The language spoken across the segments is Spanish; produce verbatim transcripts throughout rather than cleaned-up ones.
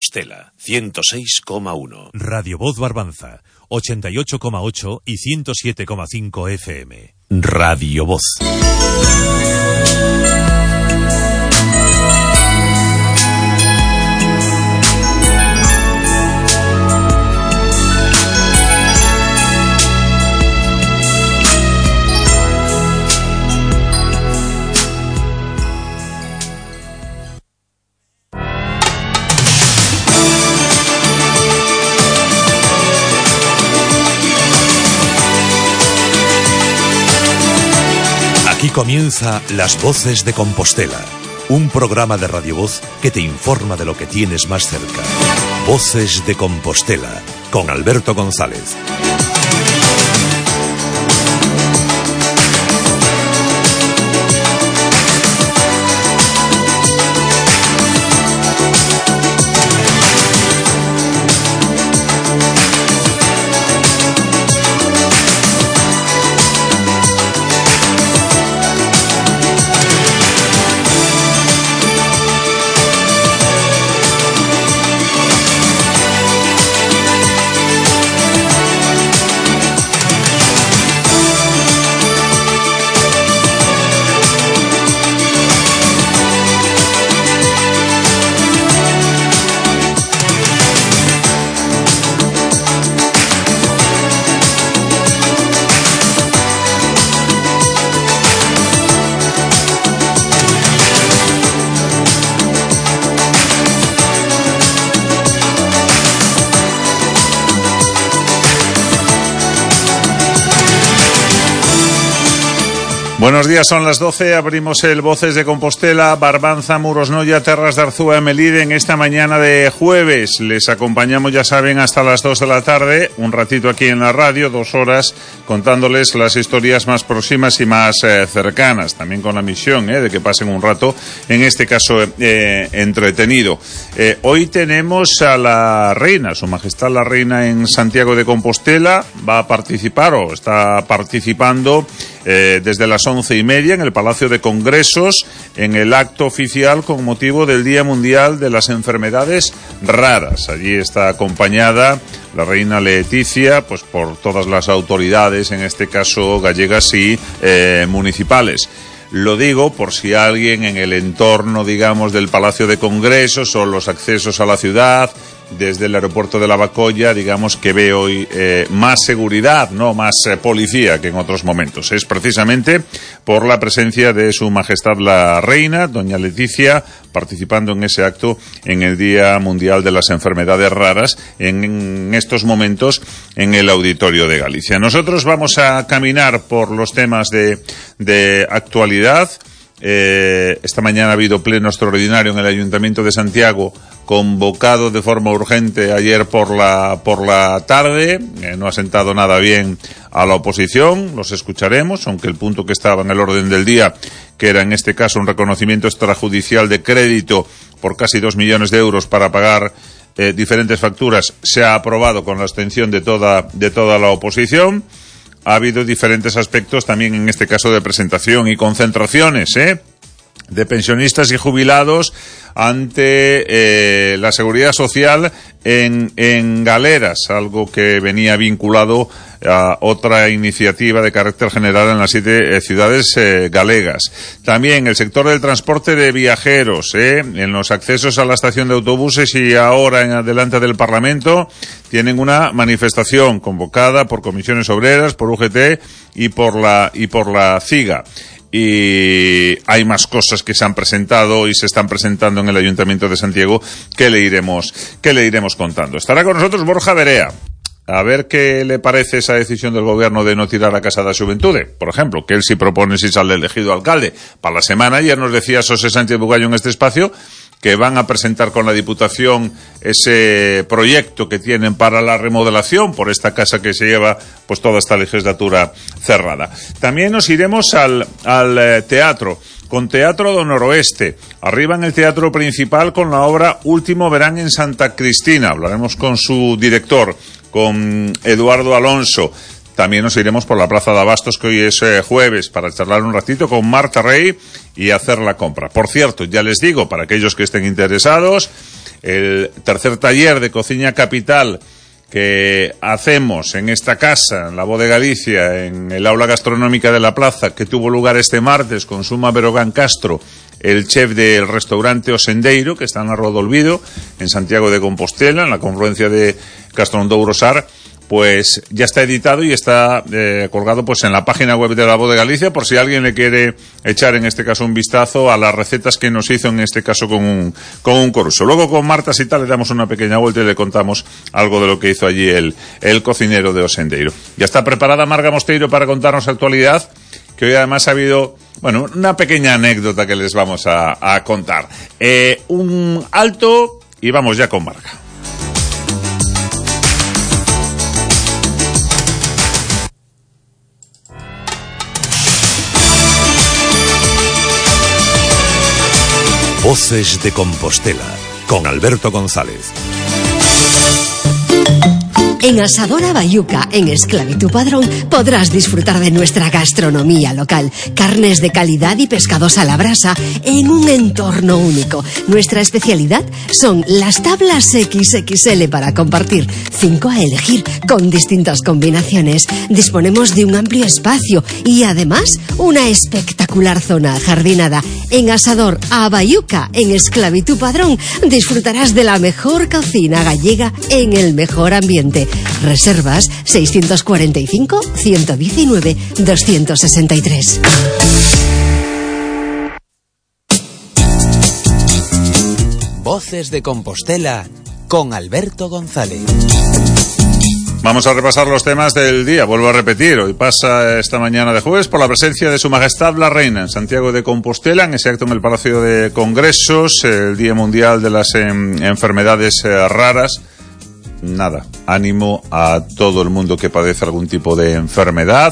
Compostela, ciento seis coma uno. Radio Voz Barbanza, ochenta y ocho coma ocho y ciento siete coma cinco F M. Radio Voz. Aquí comienza Las Voces de Compostela, un programa de Radio Voz que te informa de lo que tienes más cerca. Voces de Compostela, con Alberto González. Buenos días, son las doce, abrimos el Voces de Compostela, Barbanza, Muros Noia, Terras de Arzúa y Melide en esta mañana de jueves. Les acompañamos, ya saben, hasta las dos de la tarde, un ratito aquí en la radio, dos horas, contándoles las historias más próximas y más eh, cercanas, también con la misión eh, de que pasen un rato, en este caso, eh, entretenido. Eh, hoy tenemos a la reina, Su Majestad la Reina en Santiago de Compostela, va a participar o está participando eh, desde las once y media en el Palacio de Congresos en el acto oficial con motivo del Día Mundial de las Enfermedades Raras. Allí está acompañada la reina Leticia, pues por todas las autoridades, en este caso gallegas y eh, municipales. Lo digo por si alguien en el entorno, digamos, del Palacio de Congresos o los accesos a la ciudad, desde el aeropuerto de Lavacolla, digamos que ve hoy eh, más seguridad, no más eh, policía que en otros momentos. Es precisamente por la presencia de Su Majestad la Reina, doña Leticia, participando en ese acto en el Día Mundial de las Enfermedades Raras, en, en estos momentos en el Auditorio de Galicia. Nosotros vamos a caminar por los temas de, de actualidad. Eh, esta mañana ha habido pleno extraordinario en el Ayuntamiento de Santiago, convocado de forma urgente ayer por la por la tarde. Eh, no ha sentado nada bien a la oposición, los escucharemos, aunque el punto que estaba en el orden del día, que era en este caso un reconocimiento extrajudicial de crédito por casi dos millones de euros para pagar eh, diferentes facturas, se ha aprobado con la abstención de toda de toda la oposición. Ha habido diferentes aspectos también en este caso de presentación y concentraciones, ¿eh? de pensionistas y jubilados ante eh, la seguridad social en, en Galeras, algo que venía vinculado a otra iniciativa de carácter general en las siete eh, ciudades eh, galegas. También el sector del transporte de viajeros, eh, en los accesos a la estación de autobuses y ahora en adelante del Parlamento, tienen una manifestación convocada por comisiones obreras, por U G T y por la, y por la CIGA. Y hay más cosas que se han presentado y se están presentando en el Ayuntamiento de Santiago que le iremos, que le iremos contando. Estará con nosotros Borja Verea. A ver qué le parece esa decisión del gobierno de no tirar a Casa da Xuventude, por ejemplo, que él sí propone si sale elegido alcalde. Para la semana, ayer nos decía Xosé Sánchez Bugallo en este espacio que van a presentar con la Diputación ese proyecto que tienen para la remodelación por esta casa que se lleva pues toda esta legislatura cerrada. También nos iremos al, al eh, teatro, con Teatro do Noroeste, arriba en el teatro principal con la obra Último Verán en Santa Cristina. Hablaremos con su director, con Eduardo Alonso. También nos iremos por la Plaza de Abastos, que hoy es eh, jueves, para charlar un ratito con Marta Rey y hacer la compra. Por cierto, ya les digo, para aquellos que estén interesados, el tercer taller de cocina capital que hacemos en esta casa, en la Voz de Galicia, en el aula gastronómica de la plaza, que tuvo lugar este martes con Suma Berogán Castro, el chef del restaurante O Sendeiro, que está en Arroz do Olvido, en Santiago de Compostela, en la confluencia de Castrondouro Sar, pues ya está editado y está eh, colgado pues en la página web de la Voz de Galicia, por si alguien le quiere echar en este caso un vistazo a las recetas que nos hizo en este caso con un, con un coruso. Luego con Marta Sita le damos una pequeña vuelta y le contamos algo de lo que hizo allí el, el cocinero de O Sendeiro. Ya está preparada Marga Mosteiro para contarnos actualidad, que hoy además ha habido, bueno, una pequeña anécdota que les vamos a, a contar. Eh, un alto y vamos ya con Marga. Voces de Compostela, con Alberto González. En Asadora Bayuca, en Esclavitud Padrón, podrás disfrutar de nuestra gastronomía local. Carnes de calidad y pescados a la brasa en un entorno único. Nuestra especialidad son las tablas equis equis ele para compartir. Cinco a elegir, con distintas combinaciones. Disponemos de un amplio espacio y además una espectacular zona ajardinada. En Asador a Bayuca, en Esclavitud Padrón, disfrutarás de la mejor cocina gallega en el mejor ambiente. Reservas seiscientos cuarenta y cinco, ciento diecinueve, doscientos sesenta y tres. Voces de Compostela con Alberto González. Vamos a repasar los temas del día. Vuelvo a repetir, hoy pasa esta mañana de jueves por la presencia de Su Majestad la Reina en Santiago de Compostela, en ese acto en el Palacio de Congresos, el Día Mundial de las em, Enfermedades eh, Raras. Nada, ánimo a todo el mundo que padece algún tipo de enfermedad,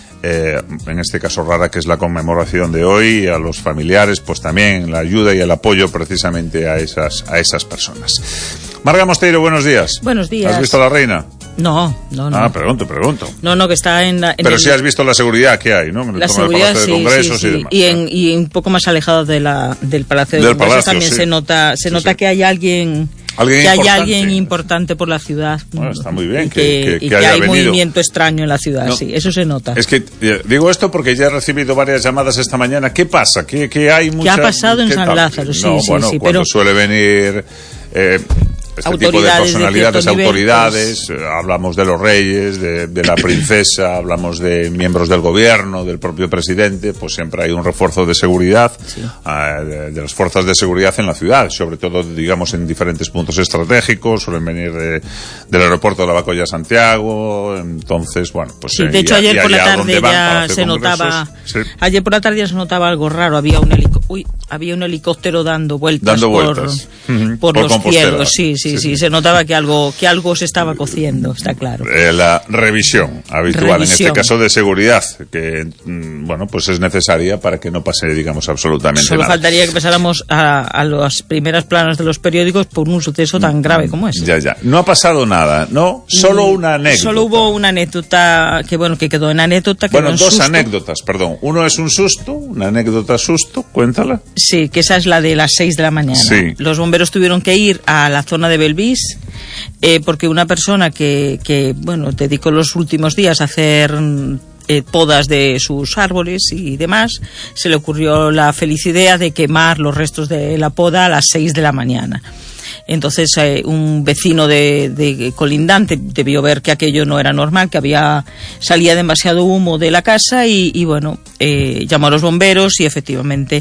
eh, en este caso rara, que es la conmemoración de hoy, y a los familiares, pues también la ayuda y el apoyo precisamente a esas, a esas personas. Marga Mosteiro, buenos días. Buenos días. ¿Has visto a la reina? No, no, no. Ah, pregunto, pregunto. No, no, que está en la... En Pero el... sí has visto la seguridad que hay, ¿no? En el la seguridad, Palacio sí, de Congresos sí, sí. y demás. Y, en, y un poco más alejado de la, del Palacio de del Congresos Palacio, también sí. se nota, se sí, nota sí. que hay alguien... ¿Alguien que hay importante? alguien importante por la ciudad. Bueno, está muy bien y que, que, que, que y que haya hay venido. movimiento extraño en la ciudad, no, sí, eso se nota. Es que eh, digo esto porque ya he recibido varias llamadas esta mañana. ¿Qué pasa? ¿Qué, qué hay mucha... ¿Qué ha pasado en ¿Qué San tal? Lázaro? Sí, no, sí, bueno, sí, cuando pero... suele venir... Eh, este tipo de personalidades, de nivel, autoridades, pues... hablamos de los reyes, de, de la princesa, hablamos de miembros del gobierno, del propio presidente, pues siempre hay un refuerzo de seguridad, sí. uh, de, de las fuerzas de seguridad en la ciudad, sobre todo, digamos, en diferentes puntos estratégicos, suelen venir de, del aeropuerto de Lavacolla a Santiago, entonces, bueno, pues... Sí, de eh, hecho, y, ayer y por la tarde tarde ya se notaba, sí. ayer por la tarde ya se notaba algo raro, había un helicóptero, uy, había un helicóptero dando vueltas, dando por, vueltas. por, Uh-huh. por, por los cielos, sí, sí, sí, sí, sí, se notaba que algo que algo se estaba cociendo, está claro. Eh, la revisión habitual, revisión. en este caso de seguridad, que, bueno, pues es necesaria para que no pase, digamos, absolutamente Solo nada. Solo faltaría que pasáramos a, a las primeras planas de los periódicos por un suceso tan grave como ese. Ya, ya. No ha pasado nada, ¿no? Solo una anécdota. Solo hubo una anécdota que, bueno, que quedó en anécdota. Bueno, dos susto. anécdotas, perdón. Uno es un susto, una anécdota susto, cuéntala. Sí, que esa es la de las seis de la mañana. Sí. Los bomberos tuvieron que ir a la zona de Belvís eh, porque una persona que, que, bueno, dedicó los últimos días a hacer eh, podas de sus árboles y demás, se le ocurrió la feliz idea de quemar los restos de la poda a las seis de la mañana. Entonces eh, un vecino de, de colindante debió ver que aquello no era normal, que había salía demasiado humo de la casa y, y bueno, eh, llamó a los bomberos y efectivamente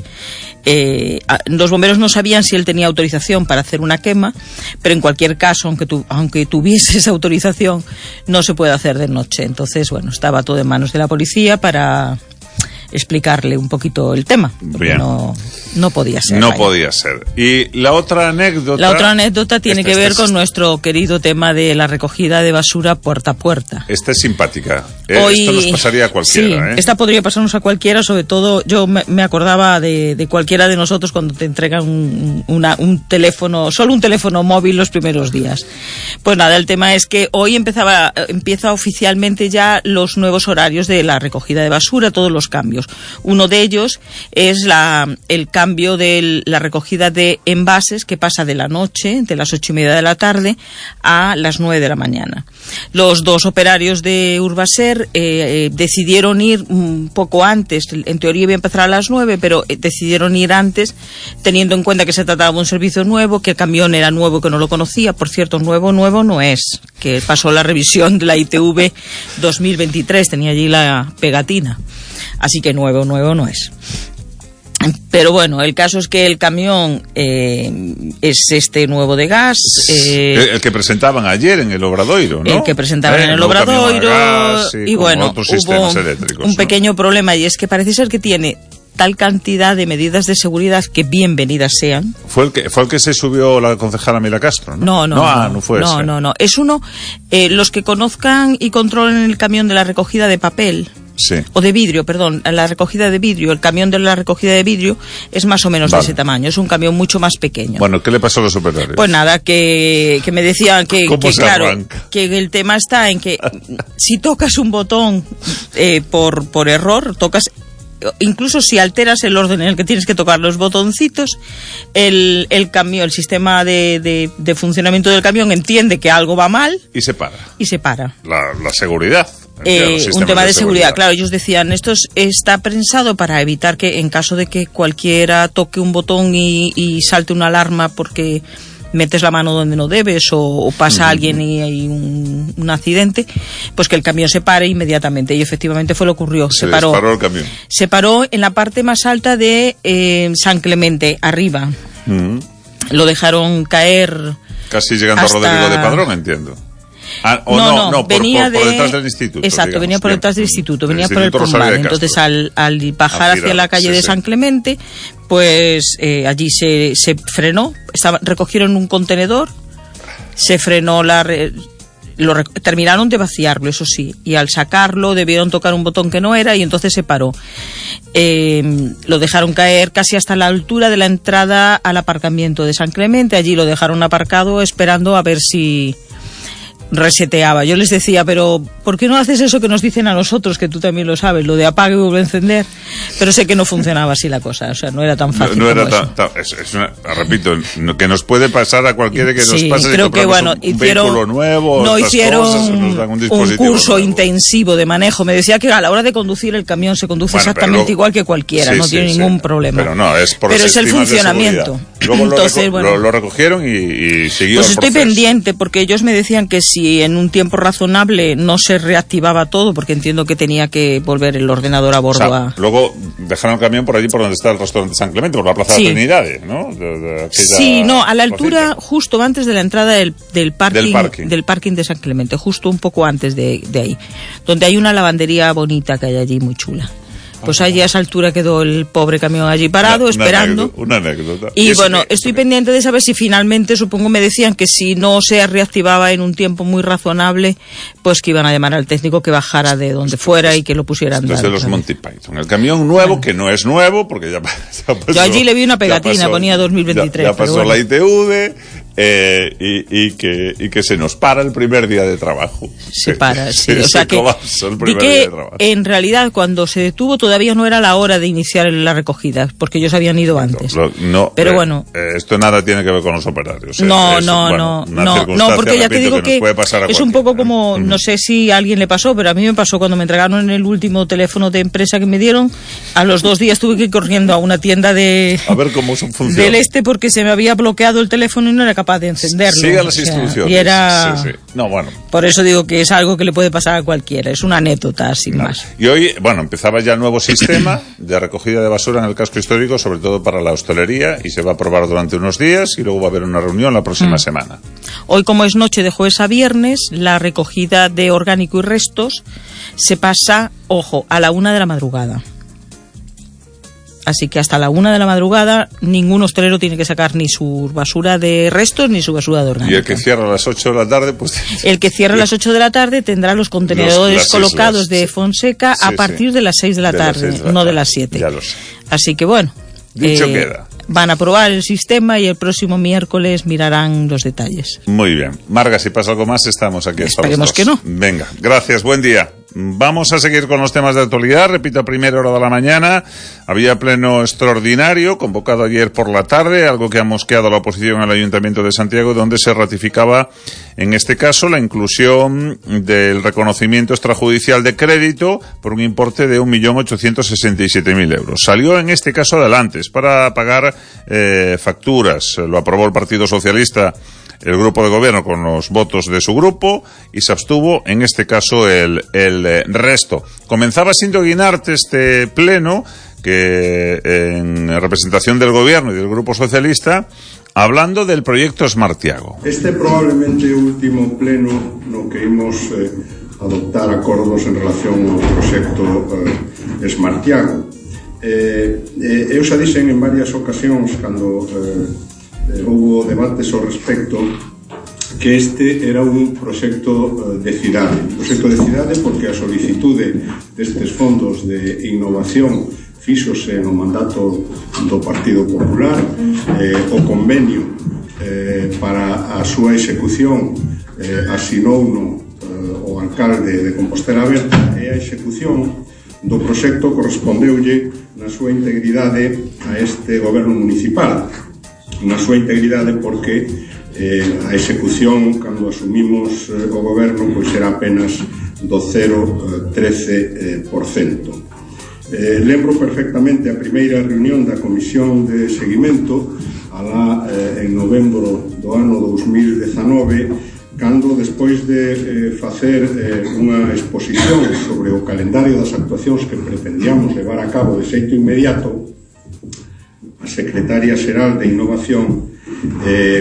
eh, a, los bomberos no sabían si él tenía autorización para hacer una quema, pero en cualquier caso, aunque, tu, aunque tuviese esa autorización, no se puede hacer de noche. Entonces, bueno, estaba todo en manos de la policía para explicarle un poquito el tema, porque no, no podía ser. No vaya. podía ser. Y la otra anécdota... La otra anécdota tiene esta, que ver esta con es... nuestro querido tema de la recogida de basura puerta a puerta. Esta es simpática. Eh, Hoy, esto nos pasaría a cualquiera. Sí, ¿eh? esta podría pasarnos a cualquiera, sobre todo yo me, me acordaba de, de cualquiera de nosotros cuando te entregan un, una, un teléfono, solo un teléfono móvil los primeros días. Pues nada, el tema es que hoy empezaba, empieza oficialmente ya los nuevos horarios de la recogida de basura, todos los cambios. cambios. Uno de ellos es la, el cambio de la recogida de envases, que pasa de la noche, de las ocho y media de la tarde, a las nueve de la mañana. Los dos operarios de Urbaser eh, eh, decidieron ir un poco antes. En teoría iba a empezar a las nueve, pero eh, decidieron ir antes, teniendo en cuenta que se trataba de un servicio nuevo, que el camión era nuevo, que no lo conocía. Por cierto, nuevo, nuevo no es, que pasó la revisión de la I T V dos mil veintitrés, tenía allí la pegatina. Así que nuevo, nuevo no es. Pero bueno, el caso es que el camión eh, es este nuevo de gas. Eh, el, el que presentaban ayer en el Obradoiro, ¿no? El que presentaban eh, en el Obradoiro. Gas, sí, y bueno, hubo un ¿no? pequeño problema, y es que parece ser que tiene tal cantidad de medidas de seguridad que bienvenidas sean. Fue el que fue el que se subió la concejala Mila Castro, ¿no? No, no, no, no, ah, no fue no, ese. no, no. Es uno, eh, los que conozcan y controlen el camión de la recogida de papel. Sí. O de vidrio, perdón, la recogida de vidrio, el camión de la recogida de vidrio es más o menos vale. de ese tamaño, es un camión mucho más pequeño. Bueno, ¿qué le pasó a los operarios? Pues nada, que, que me decían que, que claro, arranca? que el tema está en que si tocas un botón eh, por, por error, tocas, incluso si alteras el orden en el que tienes que tocar los botoncitos, el, el camión, el sistema de, de, de funcionamiento del camión entiende que algo va mal y se para. Y se para. La, la seguridad. Eh, un tema de, de seguridad. seguridad, claro, ellos decían, esto es, está pensado para evitar que en caso de que cualquiera toque un botón y, y salte una alarma porque metes la mano donde no debes o, o pasa uh-huh. alguien y hay un, un accidente, pues que el camión se pare inmediatamente, y efectivamente fue lo que ocurrió. Se, se paró, paró el camión. Se paró en la parte más alta de eh, San Clemente, arriba. Uh-huh. Lo dejaron caer casi llegando hasta... a Rodrigo de Padrón, entiendo. Ah, o no, no, no, no, venía por, por, por de... detrás del instituto. Exacto, digamos, venía por bien. detrás del instituto, venía el por el Pombal. De Entonces, al, al bajar hacia la calle sí, de sí. San Clemente, pues eh, allí se, se frenó, estaba, recogieron un contenedor, se frenó la... Re, lo re, terminaron de vaciarlo, eso sí, y al sacarlo debieron tocar un botón que no era y entonces se paró. Eh, lo dejaron caer casi hasta la altura de la entrada al aparcamiento de San Clemente, allí lo dejaron aparcado esperando a ver si reseteaba. Yo les decía, pero ¿por qué no haces eso que nos dicen a nosotros, que tú también lo sabes, lo de apague y vuelve a encender? Pero sé que no funcionaba así la cosa, o sea, no era tan fácil. No, no como era eso. tan, tan es, es una, repito, que nos puede pasar a cualquiera que sí, nos pase creo que que bueno, un, un hicieron, vehículo nuevo, no hicieron cosas, nos dan un, un curso nuevo. intensivo de manejo. Me decía que a la hora de conducir el camión se conduce bueno, exactamente luego, igual que cualquiera, sí, no sí, tiene sí, ningún problema. Pero no, es por pero es el funcionamiento. Luego Entonces, lo, bueno, lo, lo recogieron y, y siguió pues el estoy proceso. pendiente, porque ellos me decían que si en un tiempo razonable no se reactivaba todo, porque entiendo que tenía que volver el ordenador a bordo. O sea, a... Luego dejaron el camión por allí por donde está el restaurante San Clemente, por la Plaza sí. de Trinidades, ¿no? De, de sí, no, a la altura, cosita. justo antes de la entrada del, del, parking, del, parking. del parking de San Clemente, justo un poco antes de, de ahí, donde hay una lavandería bonita que hay allí, muy chula. Pues allí a esa altura quedó el pobre camión allí parado, una, esperando. Una anécdota. Una anécdota. Y, y bueno, que, estoy pendiente de saber si finalmente, supongo me decían que si no se reactivaba en un tiempo muy razonable, pues que iban a llamar al técnico que bajara de donde fuera es, y que lo pusieran. Desde los Monty Python. El camión nuevo, bueno. que no es nuevo, porque ya, ya pasó. Yo allí le vi una pegatina, pasó, ponía dos mil veintitrés. Ya, ya pasó bueno. la I T V. Eh, y, y, que, y que se nos para el primer día de trabajo. Se para, sí. Se, o sea que, el primer que día de trabajo. En realidad cuando se detuvo todavía no era la hora de iniciar la recogida, porque ellos habían ido antes. No, no, pero eh, bueno. Eh, esto nada tiene que ver con los operarios. No, es, no, bueno, no, no, no, porque ya te digo que, que es un poco como, uh-huh. no sé si a alguien le pasó, pero a mí me pasó cuando me entregaron el último teléfono de empresa que me dieron, a los dos días tuve que ir corriendo a una tienda de a ver cómo funciona. del este porque se me había bloqueado el teléfono y no era capaz de encenderlo. Siga las o sea, instrucciones. Y era... Sí, sí. No, bueno. Por eso digo que es algo que le puede pasar a cualquiera, es una anécdota sin no. más. Y hoy, bueno, empezaba ya el nuevo sistema de recogida de basura en el casco histórico, sobre todo para la hostelería, y se va a aprobar durante unos días y luego va a haber una reunión la próxima mm. semana. Hoy, como es noche de jueves a viernes, la recogida de orgánico y restos se pasa, ojo, a la una de la madrugada. Así que hasta la una de la madrugada ningún hostelero tiene que sacar ni su basura de restos ni su basura de orgánico. Y el que cierra a las ocho de la tarde, pues... El que cierra a las ocho de la tarde tendrá los contenedores los, colocados islas, de Fonseca sí, a partir sí. de las seis de la de tarde, de la no tarde. de las siete. Ya lo sé. Así que bueno... Dicho eh, queda. Van a probar el sistema y el próximo miércoles mirarán los detalles. Muy bien. Marga, si pasa algo más, estamos aquí hasta Esperemos los dos. que no. Venga, gracias, buen día. Vamos a seguir con los temas de actualidad. Repito, a primera hora de la mañana había pleno extraordinario convocado ayer por la tarde, algo que ha mosqueado a la oposición al Ayuntamiento de Santiago, donde se ratificaba, en este caso, la inclusión del reconocimiento extrajudicial de crédito por un importe de un millón ochocientos sesenta y siete mil euros. Salió en este caso adelante, es para pagar eh, facturas. Lo aprobó el Partido Socialista, el grupo de gobierno, con los votos de su grupo, y se abstuvo en este caso el, el eh, resto. Comenzaba Sindo Guinarte este pleno, que en representación del gobierno y del grupo socialista, hablando del proyecto Smartiago. Este probablemente último pleno no que imos eh, adoptar acordos en relación ao proxecto eh, Smartiago. Eh, eh, eu xa dixen en varias ocasións, cando eh, Eh, houve debates ao respecto, que este era un proxecto eh, de cidade. Un proxecto de cidade porque a solicitude destes fondos de innovación fíxose no mandato do Partido Popular, eh, o convenio eh, para a súa execución eh, asinouno eh, o alcalde de Compostela Aberta, e a execución do proxecto correspondeulle na súa integridade a este goberno municipal. Na súa integridade porque eh, a execución, cando asumimos eh, o goberno, pois será apenas do cero vírgula trece por cento. Eh, lembro perfectamente a primeira reunión da Comisión de Seguimento alá eh, en novembro do ano dos mil dezanove, cando despois de eh, facer eh, unha exposición sobre o calendario das actuacións que pretendíamos levar a cabo de xeito inmediato, a secretaria xeral de Innovación eh,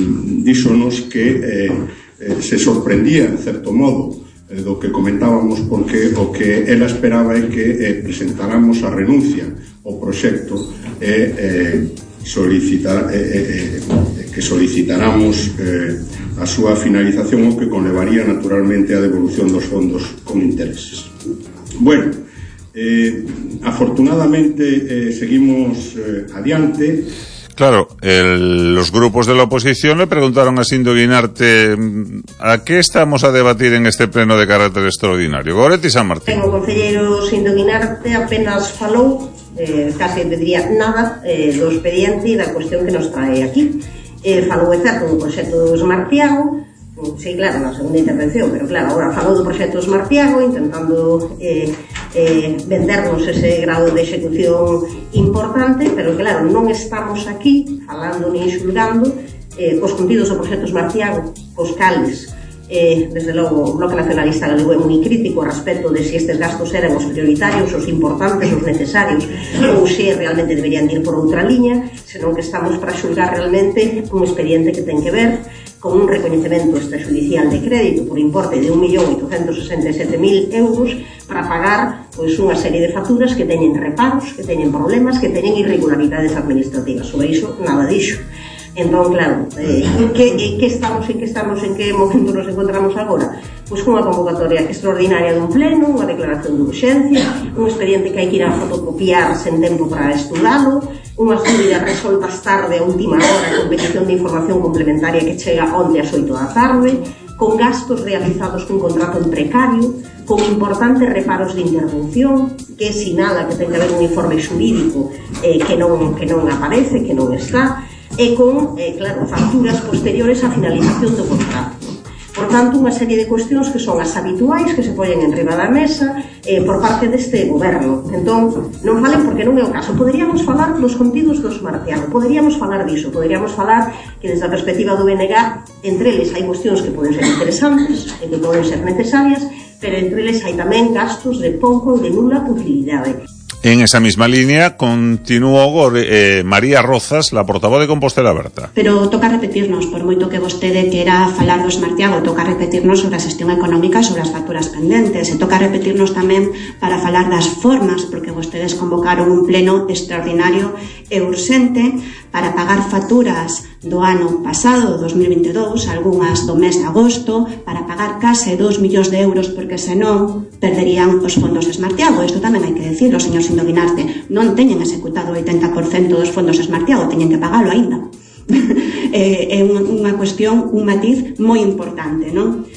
díxonos que eh, eh, se sorprendía, en certo modo, eh, do que comentábamos, porque o que ela esperaba é que eh, presentáramos a renuncia ao proxecto e eh, solicitar, eh, eh, que solicitáramos eh, a súa finalización, o que conlevaría naturalmente a devolución dos fondos con intereses. Bueno, Eh, afortunadamente eh, seguimos eh, adiante. Claro, el, los grupos de la oposición le preguntaron a Sindo Guinarte ¿a qué estamos a debatir en este pleno de carácter extraordinario? Goretti San Martín. O concelleiro Sindo Guinarte apenas falou, eh, case me diría nada, eh, do expediente e da cuestión que nos trae aquí. Eh, falou, é certo, do proxecto Smartiago. Sí, claro, na segunda intervención, pero claro, agora falou do proxecto Smartiago, intentando eh, eh, vendernos ese grado de execución importante, pero claro, non estamos aquí falando ni xulgando eh, os contidos do proxecto Smartiago, os cales. Eh, desde logo, o Bloque Nacionalista Galego é moi crítico a respecto de se estes gastos eran os prioritarios, os importantes, os necesarios, ou se realmente deberían ir por outra liña, senón que estamos para xulgar realmente un expediente que ten que ver con un recoñecemento extrajudicial de crédito por importe de un millón oitocentos sesenta e sete mil euros para pagar pois unha serie de facturas que teñen reparos, que teñen problemas, que teñen irregularidades administrativas. Sobre iso, nada dixo. Entón, claro, eh, en, que, en que estamos, en que estamos, en que momento nos encontramos agora? Pois cunha convocatoria extraordinaria dun pleno, unha declaración de urxencia, un expediente que hai que ir a fotocopiar sen tempo para estudalo, unhas dúbidas resoltas tarde a última hora con petición de información complementaria que chega onte ás oito da tarde, con gastos realizados cun contrato en precario, con importantes reparos de intervención, que sinala que ten que haber un informe xurídico eh, que, non, que non aparece, que non está, e con, eh, claro, facturas posteriores á finalización do contrato. Por tanto, unha serie de cuestións que son as habituais, que se poñen en riba da mesa eh, por parte deste goberno. Entón, non falen porque non é o caso. Poderíamos falar dos contidos do Smartiago, poderíamos falar diso, poderíamos falar que desde a perspectiva do B N G, entre eles hai cuestións que poden ser interesantes e que poden ser necesarias, pero entre eles hai tamén gastos de pouco ou de nula utilidade. En esa misma línea continuó eh, María Rozas, la portavoz de Compostela Aberta. Pero toca repetirnos, por moito que vostede quera falar do Smartiago, toca repetirnos sobre a xestión económica, sobre as facturas pendentes, e toca repetirnos tamén para falar das formas, porque vostedes convocaron un pleno extraordinario e urxente para pagar facturas do ano pasado, dos mil veintidós, algunhas do mes de agosto, para pagar case dos millóns de euros, porque senón perderían os fondos de Smartiago. Isto tamén hai que decirlo, señor Sindo Guinarte, non teñen executado o oitenta por cento dos fondos de Smartiago, teñen que pagalo aínda. É unha cuestión, un matiz moi importante, non?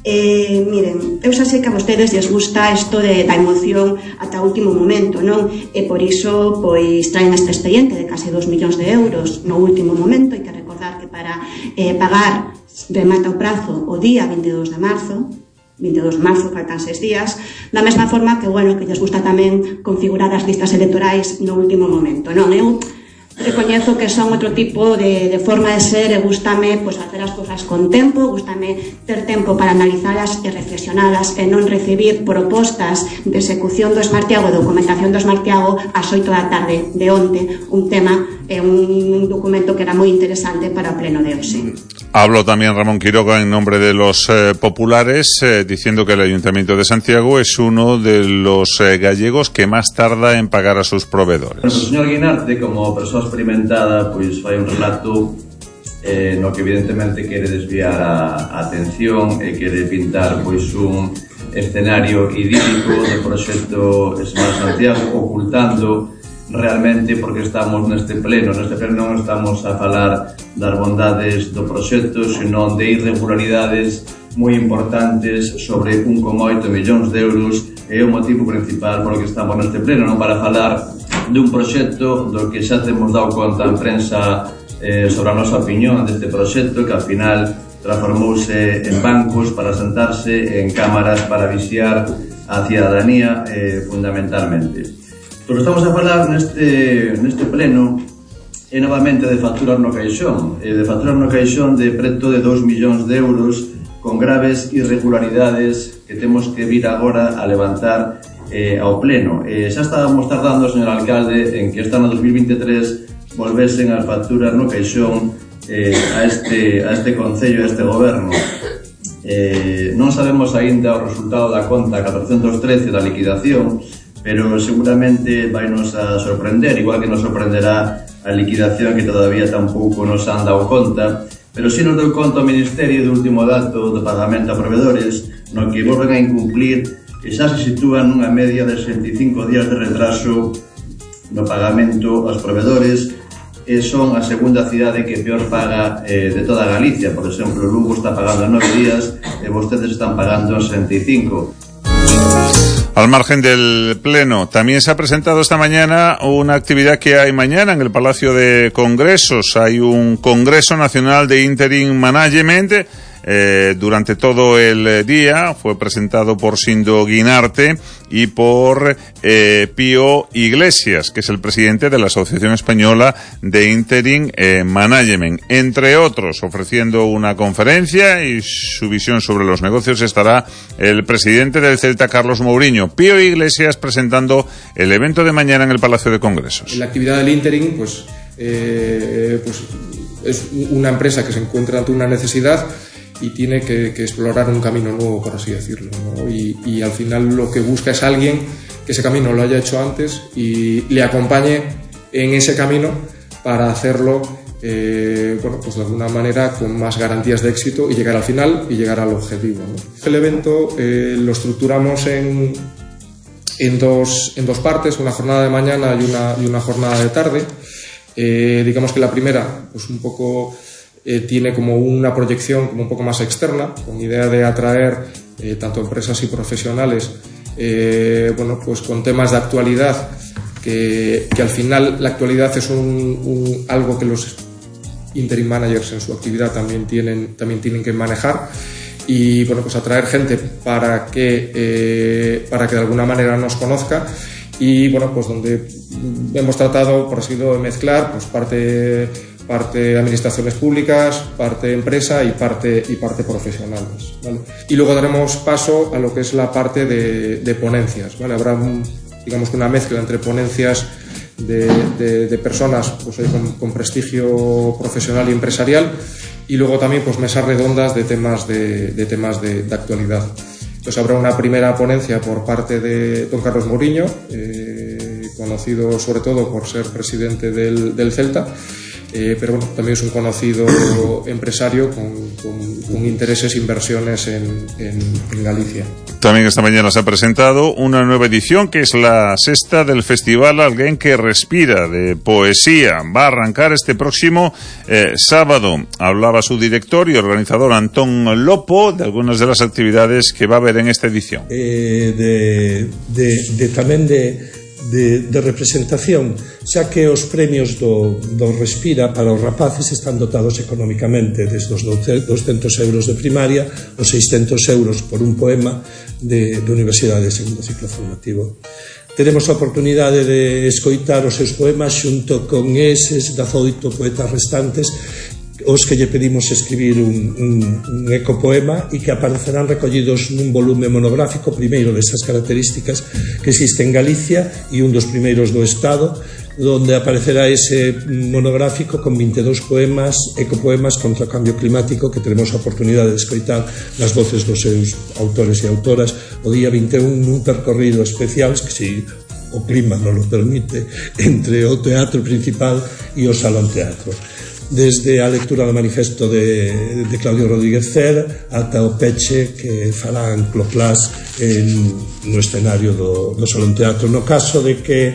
Eh, miren, eu xa sei que a vostedes lles gusta isto de, da emoción ata o último momento, non? E por iso, pois, traen este expediente de case dos millóns de euros no último momento. Hai que recordar que para eh, pagar remata o prazo o día veintidós de marzo, veintidós de marzo, faltan seis días, da mesma forma que, bueno, que lles gusta tamén configurar as listas electorais no último momento, non? Eu recoñezo que son outro tipo de, de forma de ser e gustame pois, facer as cousas con tempo, gustame ter tempo para analizalas e reflexionalas e non recibir propostas de execución do Smartiago e documentación do Smartiago ás oito da tarde de onte, un tema e un documento que era moi interesante para o pleno de hoxe. Habló también Ramón Quiroga en nombre de los eh, populares, eh, diciendo que el Ayuntamiento de Santiago es uno de los eh, gallegos que más tarda en pagar a sus proveedores. Bueno, o señor Guinarte, como persoa experimentada, pois fai un relato eh, no que evidentemente quere desviar a, a atención e quere pintar pois un escenario idílico do proxecto Smart Santiago, ocultando realmente porque estamos neste pleno. Neste pleno non estamos a falar das bondades do proxecto, senón de irregularidades moi importantes sobre un coma oito millóns de euros. É o motivo principal por que estamos neste pleno, non para falar dun proxecto do que xa temos dado conta en prensa eh, sobre a nosa opinión deste proxecto, que ao final transformouse en bancos para sentarse, en cámaras para vixiar a cidadanía eh, fundamentalmente. Pero estamos a falar neste, neste pleno e novamente de facturas no caixón, e de facturas no caixón de preto de dos millóns de euros con graves irregularidades que temos que vir agora a levantar eh, ao pleno. Eh, xa estábamos tardando, señor alcalde, en que este ano dos mil veintitrés volvesen as facturas no caixón eh, a, este, a este concello, a este goberno. Eh, non sabemos aínda o resultado da conta catorcentos trece da liquidación, pero seguramente vai nos a sorprender, igual que nos sorprenderá a liquidación que todavía tampouco nos han dado conta, pero si nos deu conta o Ministerio do último dato do pagamento a proveedores, no que volven a incumplir, que xa se sitúan nunha media de sesenta e cinco días de retraso no pagamento aos proveedores, e son a segunda cidade que peor paga eh, de toda Galicia. Por exemplo, Lugo está pagando nove días e vostedes están pagando sesenta e cinco. Al margen del pleno, también se ha presentado esta mañana una actividad que hay mañana en el Palacio de Congresos. Hay un Congreso Nacional de Interim Management. Eh, durante todo el día fue presentado por Sindo Guinarte y por eh, Pío Iglesias, que es el presidente de la Asociación Española de Interim eh, Management. Entre otros, ofreciendo una conferencia y su visión sobre los negocios, estará el presidente del Celta, Carlos Mourinho. Pío Iglesias presentando el evento de mañana en el Palacio de Congresos. La actividad del Interim, pues, eh, pues es una empresa que se encuentra ante una necesidad y tiene que, que explorar un camino nuevo, por así decirlo, ¿no? Y, y al final lo que busca es alguien que ese camino lo haya hecho antes y le acompañe en ese camino para hacerlo eh, bueno, pues de alguna manera con más garantías de éxito y llegar al final y llegar al objetivo, ¿no? El evento eh, lo estructuramos en, en, dos, en dos partes, una jornada de mañana y una, y una jornada de tarde. Eh, digamos que la primera, pues un poco... Eh, tiene como una proyección como un poco más externa, con idea de atraer eh, tanto empresas y profesionales eh, bueno, pues con temas de actualidad, que, que al final la actualidad es un, un, algo que los interim managers en su actividad también tienen, también tienen que manejar, y bueno, pues atraer gente para que, eh, para que de alguna manera nos conozca. Y bueno, pues donde hemos tratado, por así decirlo, de mezclar pues parte parte administraciones públicas, parte empresa y parte, y parte profesionales, ¿vale? Y luego daremos paso a lo que es la parte de, de ponencias, ¿vale? Habrá un, digamos que una mezcla entre ponencias de, de, de personas pues, con, con prestigio profesional y empresarial, y luego también pues mesas redondas de temas de, de, temas de, de actualidad. Entonces habrá una primera ponencia por parte de don Carlos Mourinho, eh, conocido sobre todo por ser presidente del, del Celta. eh, pero bueno, también es un conocido empresario con, con, con intereses e inversiones en, en, en Galicia. También esta mañana se ha presentado una nueva edición que es la sexta del Festival Alguén que Respira de poesía. Va a arrancar este próximo eh, sábado. Hablaba su director y organizador Antón Lopo de algunas de las actividades que va a haber en esta edición. Eh, de, de, de tamén de De, de representación, xa que os premios do, do Respira para os rapaces están dotados económicamente desde os douscentos euros de primaria aos seiscentos euros por un poema de, de Universidade de Segundo Ciclo Formativo. Teremos a oportunidade de escoitar os seus poemas xunto con eses dezoito poetas restantes os que lle pedimos escribir un, un, un ecopoema e que aparecerán recollidos nun volume monográfico primeiro desas características que existe en Galicia e un dos primeiros do Estado, donde aparecerá ese monográfico con vinte e dous poemas, ecopoemas contra o cambio climático que teremos a oportunidade de escoitar nas voces dos seus autores e autoras o día vinte e un nun percorrido especial que si o clima non lo permite entre o Teatro Principal e o Salón Teatro. Desde a lectura do manifesto de, de Claudio Rodríguez Cer ata o peche que farán Cloclás en, no escenario do, do Salón Teatro. No caso de que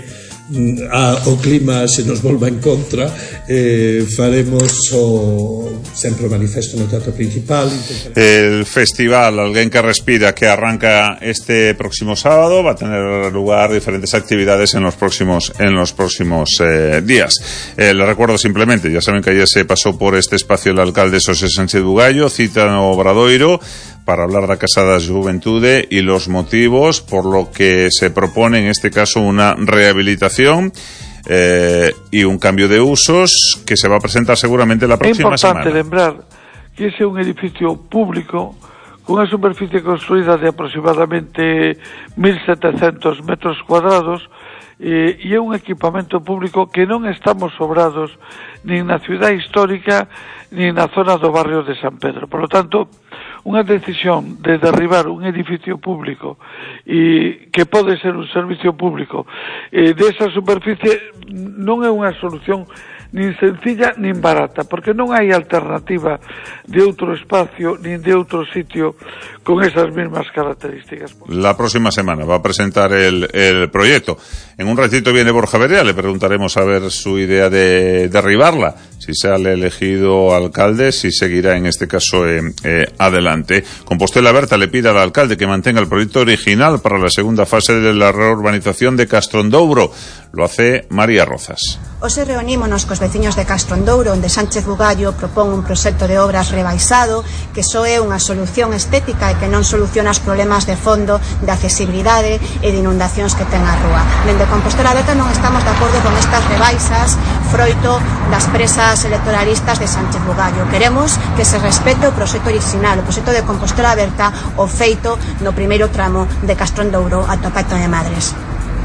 a, o clima se nos volva en contra, eh, faremos o, sempre o manifesto no Teatro Principal. El festival Alguén que Respira, que arranca este próximo sábado, va a tener lugar diferentes actividades en los próximos en los próximos eh, días. Eh, les recuerdo simplemente, ya saben que ayer se pasó por este espacio el alcalde Xosé Sánchez Bugallo, cita no Obradoiro para hablar da Casa da Xuventude y los motivos por lo que se propone en este caso una rehabilitación eh, y un cambio de usos que se va a presentar seguramente la próxima semana. É importante lembrar que ese é un edificio público con unha superficie construída de aproximadamente mil setecentos metros cuadrados eh, e é un equipamento público que non estamos sobrados nin na cidade histórica nin na zona do barrio de San Pedro. Por lo tanto, unha decisión de derribar un edificio público e que pode ser un servicio público eh, desa superficie non é unha solución nin sencilla nin barata, porque non hai alternativa de outro espacio nin de outro sitio con esas mismas características. La próxima semana va a presentar el, el proyecto. En un ratito viene Borja Berea, le preguntaremos a ver su idea de derribarla, si sale elegido alcalde, si seguirá en este caso eh, eh, adelante. Compostela Berta le pide al alcalde que mantenga el proyecto original para la segunda fase de la reurbanización de Castrondouro. Lo hace María Rozas. Hoxe reunímonos cos veciños de Castrondouro, onde Sánchez Bugallo propón un proxecto de obras rebaixado que só é unha solución estética e que non soluciona os problemas de fondo de accesibilidade e de inundacións que ten a rúa. Dende Compostela Berta non estamos de acordo con estas rebaixas froito das presas electoralistas de Sánchez Bugallo. Queremos que se respete o proxecto original, o proxecto de Compostela Berta, o feito no primeiro tramo de Castrondouro ata o Pacto de Madres.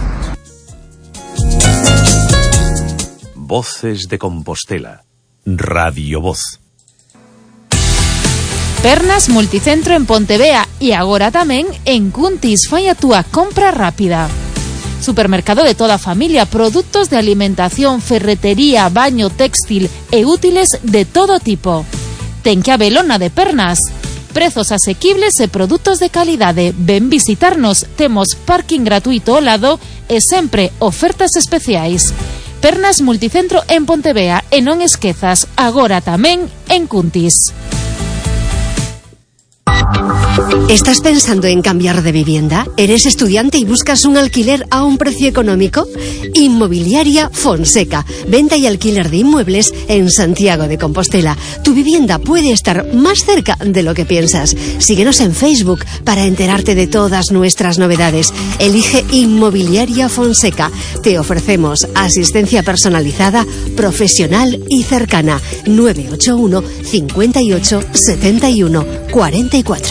Voces de Compostela. Radio Voz. Pernas Multicentro en Pontevea e agora tamén en Cuntis. Fai a túa compra rápida. Supermercado de toda a familia, produtos de alimentación, ferretería, baño, textil e útiles de todo tipo. Ten que habelo na de Pernas. Prezos asequibles e produtos de calidade. Ven visitarnos, temos parking gratuito ao lado e sempre ofertas especiais. Pernas Multicentro en Pontevea e non esquezas, agora tamén en Cuntis. ¿Estás pensando en cambiar de vivienda? ¿Eres estudiante y buscas un alquiler a un precio económico? Inmobiliaria Fonseca. Venta y alquiler de inmuebles en Santiago de Compostela. Tu vivienda puede estar más cerca de lo que piensas. Síguenos en Facebook para enterarte de todas nuestras novedades. Elige Inmobiliaria Fonseca. Te ofrecemos asistencia personalizada, profesional y cercana. nueve ocho uno, cincuenta y ocho, setenta y uno, cuarenta y cuatro.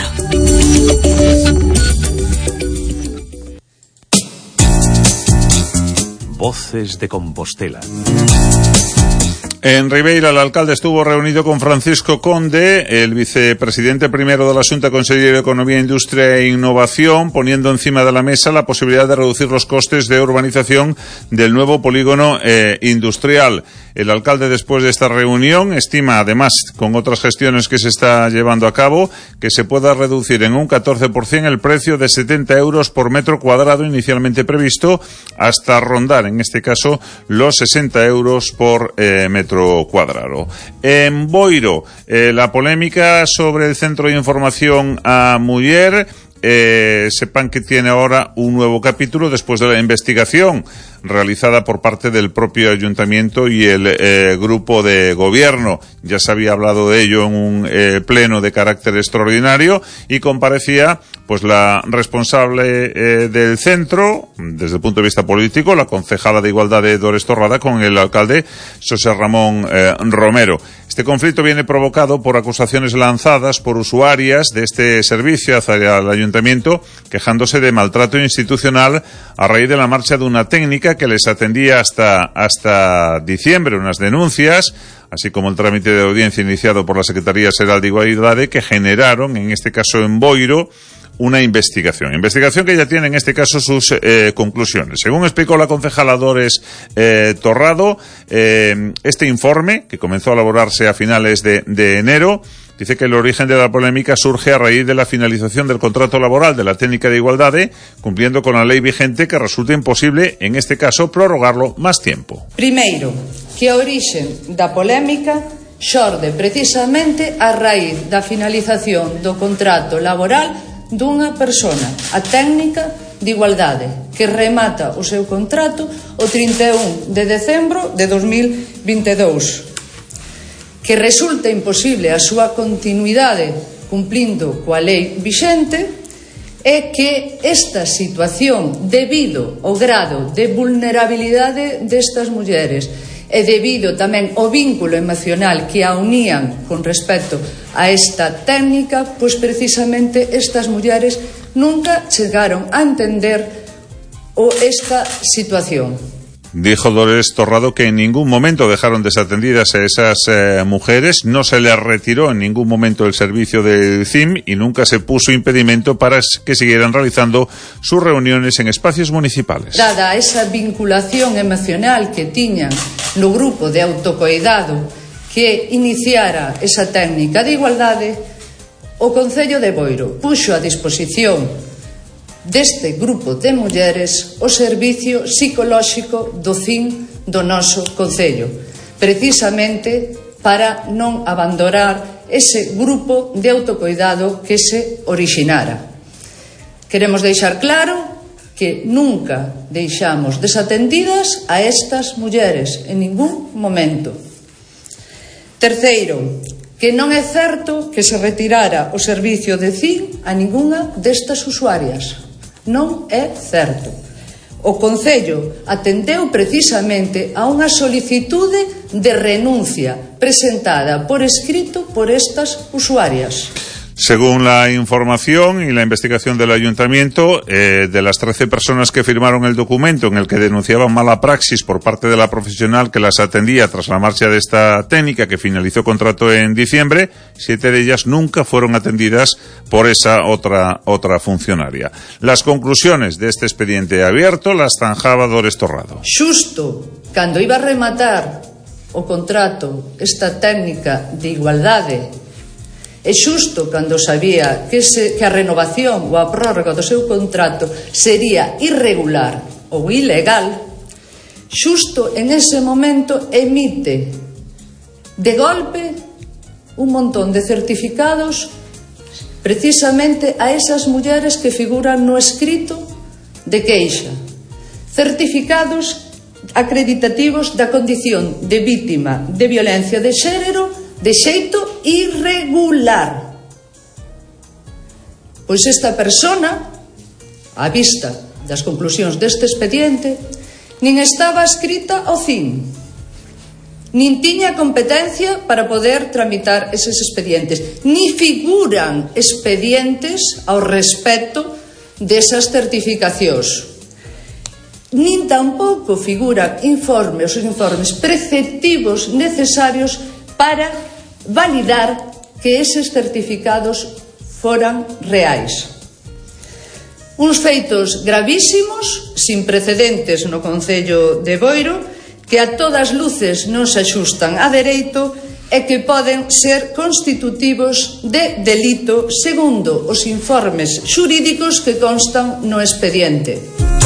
Voces de Compostela. En Ribeira, el alcalde estuvo reunido con Francisco Conde, el vicepresidente primero de la Xunta Conselleiro de Economía, Industria e Innovación, poniendo encima de la mesa la posibilidad de reducir los costes de urbanización del nuevo polígono eh, industrial. El alcalde, después de esta reunión, estima, además, con otras gestiones que se está llevando a cabo, que se pueda reducir en un catorce por ciento el precio de setenta euros por metro cuadrado inicialmente previsto, hasta rondar, en este caso, los sesenta euros por eh, metro cuadrado. En Boiro, eh, la polémica sobre el Centro de Información a Muller, eh, sepan que tiene ahora un nuevo capítulo después de la investigación realizada por parte del propio ayuntamiento y el eh, grupo de gobierno. Ya se había hablado de ello en un eh, pleno de carácter extraordinario y comparecía pues la responsable eh, del centro, desde el punto de vista político, la concejala de Igualdad de Dores Torrada, con el alcalde José Ramón eh, Romero. Este conflicto viene provocado por acusaciones lanzadas por usuarias de este servicio hacia el ayuntamiento, quejándose de maltrato institucional a raíz de la marcha de una técnica que les atendía hasta, hasta diciembre, unas denuncias, así como el trámite de audiencia iniciado por la Secretaría Xeral de Igualdade, que generaron, en este caso en Boiro, una investigación. Investigación que ya tiene en este caso sus eh, conclusiones. Según explicó la concejala Dores eh, Torrado, eh, este informe, que comenzó a elaborarse a finales de, de enero, dice que el origen de la polémica surge a raíz de la finalización del contrato laboral de la técnica de Igualdade, cumpliendo con la lei vigente, que resulta imposible, en este caso, prorrogarlo más tiempo. Primeiro, que a origen da polémica xorde precisamente a raíz da finalización do contrato laboral dunha persona, a técnica de Igualdade, que remata o seu contrato o trinta e un de decembro de dos mil vinte e dous, que resulta imposible a súa continuidade cumplindo coa lei vixente, e que esta situación, debido ao grado de vulnerabilidade destas mulleres e debido tamén ao vínculo emocional que a unían con respecto a esta técnica, pois precisamente estas mulleres nunca chegaron a entender o esta situación. Dijo Dores Torrado que en ningún momento dejaron desatendidas a esas eh, mujeres, no se les retiró en ningún momento el servicio del C I M y nunca se puso impedimento para que siguieran realizando sus reuniones en espacios municipales. Dada esa vinculación emocional que tiñan no grupo de autocoidado que iniciara esa técnica de igualdade, o Concello de Boiro puxo a disposición deste grupo de mulleres o servicio psicolóxico do C I M do noso Concello, precisamente para non abandonar ese grupo de autocoidado que se orixinara. Queremos deixar claro que nunca deixamos desatendidas a estas mulleres en ningún momento. Terceiro, que non é certo que se retirara o servicio de C I M a ningunha destas usuarias. Non é certo. O Concello atendeu precisamente a unha solicitude de renuncia presentada por escrito por estas usuarias. Según la información y la investigación del ayuntamiento, eh, de las trece personas que firmaron el documento en el que denunciaban mala praxis por parte de la profesional que las atendía tras la marcha de esta técnica que finalizó contrato en diciembre, siete de ellas nunca fueron atendidas por esa otra, otra funcionaria. Las conclusiones de este expediente abierto las zanjaba Dores Torrado. Xusto cando iba a rematar o contrato esta técnica de igualdade, e xusto cando sabía que, se, que a renovación ou a prórroga do seu contrato sería irregular ou ilegal, xusto en ese momento emite de golpe un montón de certificados precisamente a esas mulleres que figuran no escrito de queixa, certificados acreditativos da condición de vítima de violencia de xénero de xeito irregular. Pois esta persona, á vista das conclusións deste expediente, nin estaba escrita ao C I M, nin tiña competencia para poder tramitar eses expedientes, ni figuran expedientes ao respecto desas certificacións. nin tampouco figuran informes, os informes preceptivos necesarios para validar que eses certificados foran reais. Uns feitos gravísimos, sin precedentes no concello de Boiro, que a todas luces non se axustan a dereito e que poden ser constitutivos de delito segundo os informes xurídicos que constan no expediente.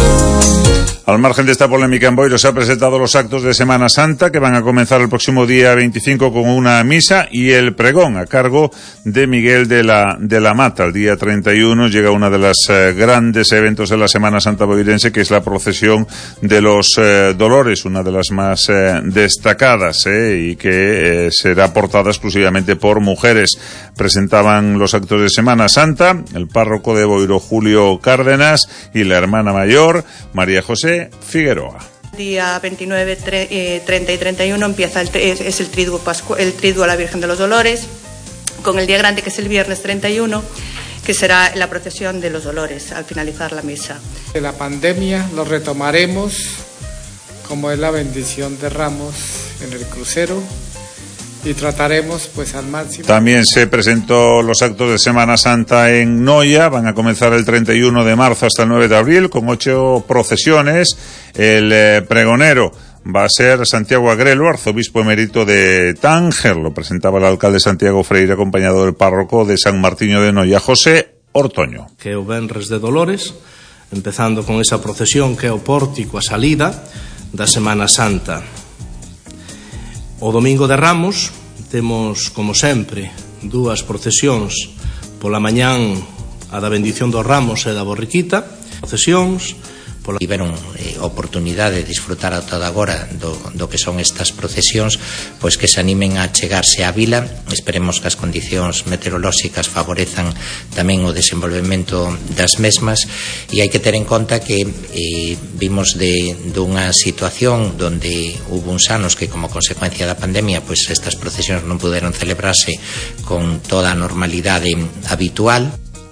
Al margen de esta polémica en Boiro, se han presentado los actos de Semana Santa que van a comenzar el próximo día veinticinco con una misa y el pregón a cargo de Miguel de la, de la Mata. El día treinta y uno llega uno de los eh, grandes eventos de la Semana Santa boirense, que es la procesión de los eh, Dolores, una de las más eh, destacadas eh, y que eh, será portada exclusivamente por mujeres. Presentaban los actos de Semana Santa el párroco de Boiro, Julio Cárdenas, y la hermana mayor, María José Figueroa. Día veintinueve, treinta y treinta y uno empieza el, es, es el triduo pascu, el triduo a la Virgen de los Dolores, con el día grande, que es el viernes treinta y uno, que será la procesión de los Dolores al finalizar la misa. De la pandemia lo retomaremos, como es la bendición de Ramos en el crucero, y trataremos pues al máximo. También se presentó los actos de Semana Santa en Noia. Van a comenzar el treinta y uno de marzo hasta el nueve de abril con ocho procesiones. El eh, pregonero va a ser Santiago Agrelo, arzobispo emérito de Tánger. Lo presentaba el alcalde Santiago Freire, acompañado del párroco de San Martiño de Noia, José Ortoño. Que é o Venres de Dolores, empezando con esa procesión que é o pórtico, a salida da Semana Santa. O domingo de Ramos temos, como sempre, dúas procesións. Pola mañán a da bendición dos Ramos e da borriquita, procesións. Pola... Tiveron eh, oportunidade de disfrutar ata agora do, do que son estas procesións, pois que se animen a chegarse á vila. Esperemos que as condicións meteorolóxicas favorezan tamén o desenvolvemento das mesmas, e hai que ter en conta que eh, vimos de dunha situación donde hubo uns anos que, como consecuencia da pandemia, pois estas procesións non puderon celebrarse con toda a normalidade habitual.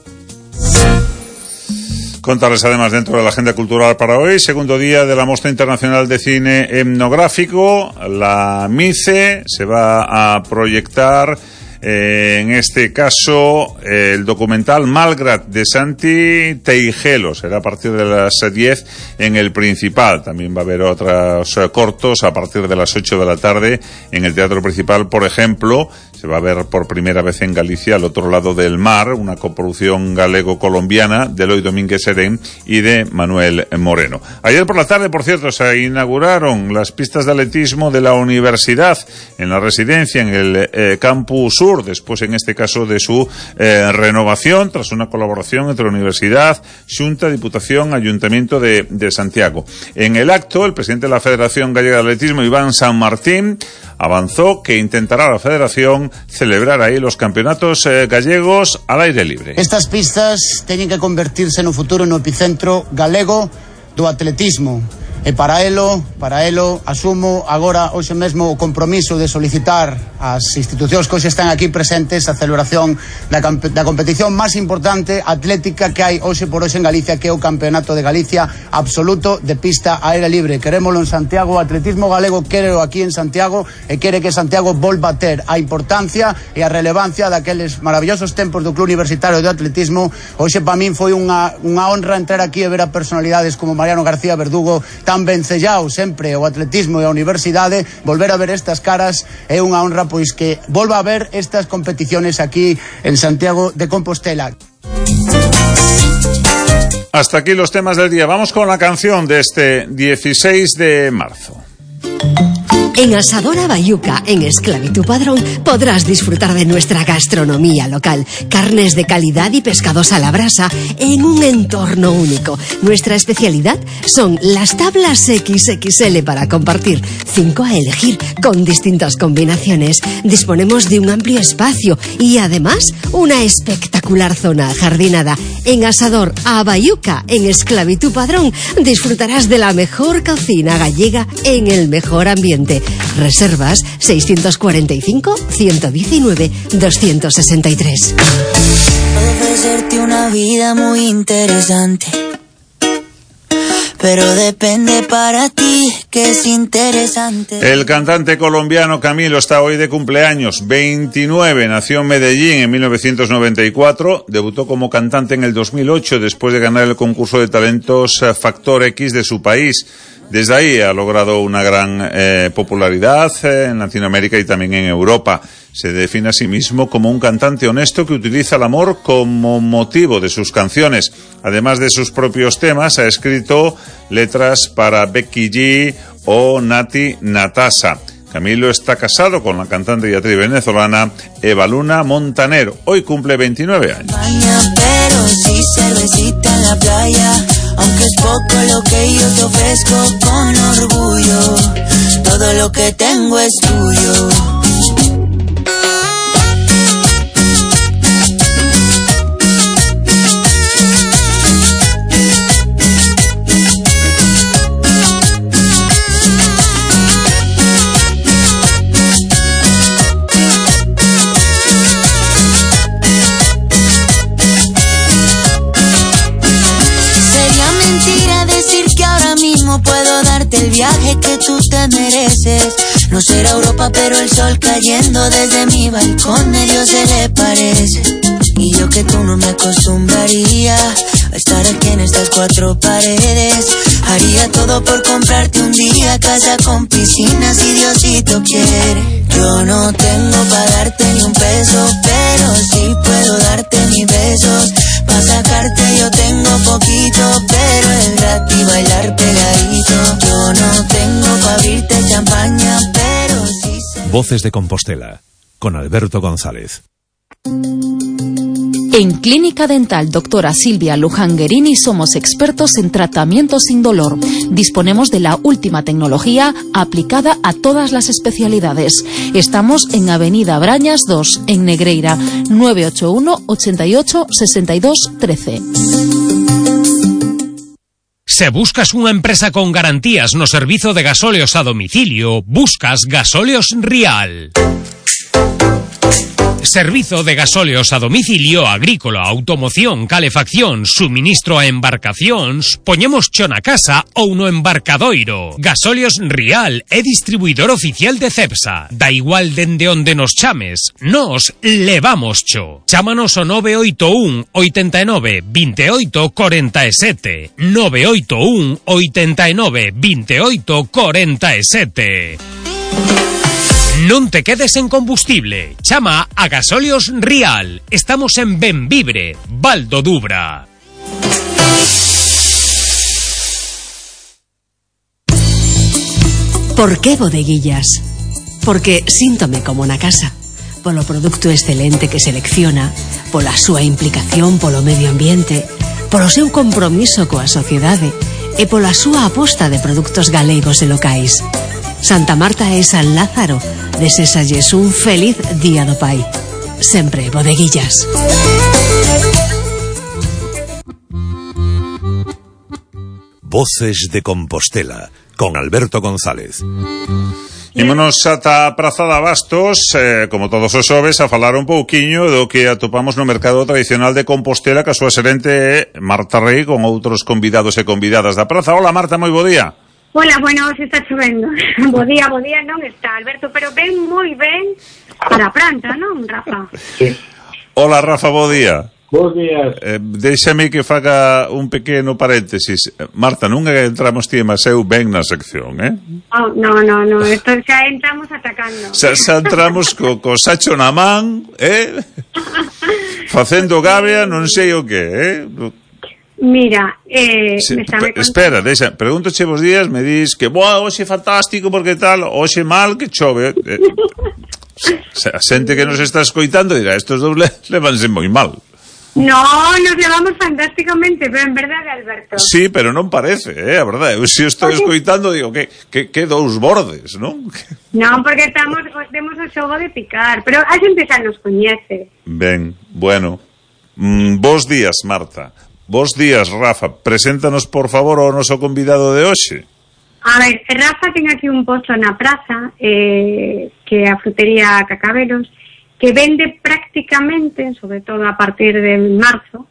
Contarles además dentro de la agenda cultural para hoy, segundo día de la Mostra Internacional de Cine Etnográfico, la MICE se va a proyectar, eh, en este caso, eh, el documental Malgrat de Santi Teijelo. Será a partir de las diez en el Principal. También va a haber otros eh, cortos a partir de las ocho de la tarde en el Teatro Principal. Por ejemplo, se va a ver por primera vez en Galicia Al otro lado del mar, una coproducción galego-colombiana de Eloy Domínguez Serén y de Manuel Moreno. Ayer por la tarde, por cierto, se inauguraron las pistas de atletismo de la universidad en la residencia, en el eh, Campus Sur, después en este caso de su eh, renovación, tras una colaboración entre la universidad, Xunta, Diputación, Ayuntamiento de, de Santiago. En el acto, el presidente de la Federación Gallega de Atletismo, Iván San Martín, avanzó que intentará la Federación celebrar ahí los campeonatos eh, gallegos al aire libre. Estas pistas teñen que convertirse no futuro no epicentro galego do atletismo. E para elo, para elo, asumo agora hoxe mesmo o compromiso de solicitar ás institucións que hoxe están aquí presentes a celebración da, da competición máis importante atlética que hai hoxe por hoxe en Galicia, que é o Campeonato de Galicia absoluto de pista a aire libre. Querémolo en Santiago, o atletismo galego quéreo aquí en Santiago e quere que Santiago volva a ter a importancia e a relevancia daqueles maravillosos tempos do Club Universitario de Atletismo. Hoxe para min foi unha, unha honra entrar aquí e ver a personalidades como Mariano García Verdugo, tan vencellao sempre o atletismo e a universidade. Volver a ver estas caras é unha honra, pois que volva a ver estas competiciones aquí en Santiago de Compostela. Hasta aquí los temas del día. Vamos con la canción de este dieciséis de marzo. En Asadora Bayuca, en Esclavitud Padrón, podrás disfrutar de nuestra gastronomía local. Carnes de calidad y pescados a la brasa en un entorno único. Nuestra especialidad son las tablas equis equis ele para compartir. Cinco a elegir con distintas combinaciones. Disponemos de un amplio espacio y además una espectacular zona ajardinada. En Asador a Bayuca, en Esclavitud Padrón, disfrutarás de la mejor cocina gallega en el mejor ambiente. Reservas seiscientos cuarenta y cinco, ciento diecinueve, doscientos sesenta y tres. Puedo ofrecerte una vida muy interesante, pero depende para ti que es interesante. El cantante colombiano Camilo está hoy de cumpleaños, veintinueve, nació en Medellín en mil novecientos noventa y cuatro, debutó como cantante en el dos mil ocho después de ganar el concurso de talentos Factor X de su país. Desde ahí ha logrado una gran eh, popularidad eh, en Latinoamérica y también en Europa. Se define a sí mismo como un cantante honesto que utiliza el amor como motivo de sus canciones. Además de sus propios temas, ha escrito letras para Becky G o Nati Natasa. Camilo está casado con la cantante y actriz venezolana Eva Luna Montanero. Hoy cumple veintinueve años. Pero sí cervecita en la playa, aunque es poco lo que yo te ofrezco con orgullo. Todo lo que tengo es tuyo. Puedo darte el viaje que tú te mereces. No será Europa, pero el sol cayendo desde mi balcón medio se le parece. Y yo que tú no me acostumbraría a estar aquí en estas cuatro paredes. Haría todo por comprarte un día casa con piscina si Diosito quiere. Yo no tengo para darte ni un peso, pero sí puedo darte mis besos. Pa' sacarte yo tengo poquito, pero es gratis bailar pegadito. Yo no tengo pa' abrirte champaña, pero sí sé... Voces de Compostela, con Alberto González. En Clínica Dental Doctora Silvia Luján Guerini somos expertos en tratamiento sin dolor. Disponemos de la última tecnología aplicada a todas las especialidades. Estamos en Avenida Brañas dos, en Negreira, nueve ocho uno, ochenta y ocho, sesenta y dos, trece. Se buscas unha empresa con garantías no servizo de gasóleos a domicilio, buscas Gasóleos Rial. Servizo de gasóleos a domicilio, agrícola, automoción, calefacción, suministro a embarcacións, poñemos cho na casa ou no embarcadoiro. Gasóleos Rial é distribuidor oficial de Cepsa. Da igual dende onde nos chames, nos levamos cho. Chámanos o nove oito un, oitenta e nove, veintiocho, cuarenta y siete. nove oito un, oitenta e nove, veintiocho, cuarenta y siete. Non te quedes en combustible. Chama a Gasóleos Rial. Estamos en Benvibre, Val do Dubra. Por que bodeguillas? Porque síntome como na casa. Polo produto excelente que selecciona, pola súa implicación polo medio ambiente, polo seu compromiso coa sociedade e pola súa aposta de produtos galegos e locais. Santa Marta e San Lázaro, desésalles un feliz Día do Pai. Sempre bodeguillas. Voces de Compostela, con Alberto González. Ímonos ata a Praza de Abastos, eh, como todos os xoves, a falar un pouquiño do que atopamos no mercado tradicional de Compostela, que a súa xerente é Marta Rei, con outros convidados e convidadas da praza. Hola Marta, moi bo día. Hola, bueno, se está chovendo. Bo día, bo día non está, Alberto, pero ven moi ben para a planta, non, Rafa? Sí. Hola, Rafa, bo día. Bos días. Eh, deixame que faga un pequeno paréntesis. Marta, nunca entramos ti e Maseu ben na sección, eh? Oh, no, no, no, esto xa entramos atacando. Xa, xa entramos co, co sacho na man, eh? Facendo gabia, non sei o que, eh? Mira, eh... Se, me sabe espera, deixa, pregúntoche vos días, me dis que, boa, hoxe fantástico, porque tal, hoxe mal, que chove. Eh, a xente que nos está escoitando dirá, estos dous levanse moi mal. No, nos levamos fantásticamente ben, verdade, Alberto? Sí, pero non parece, eh, a verdade. Eu se estou escoitando, digo, que, que, que dous bordes, non? Non, porque estamos, temos o xogo de picar, pero a xente xa nos coñece. Ben, bueno. Mm, bos días, Marta. Bos días, Rafa. Preséntanos, por favor, ao noso convidado de hoxe. A ver, Rafa ten aquí un pozo na praza, eh, que é a frutería Cacabelos, que vende prácticamente, sobre todo a partir de marzo,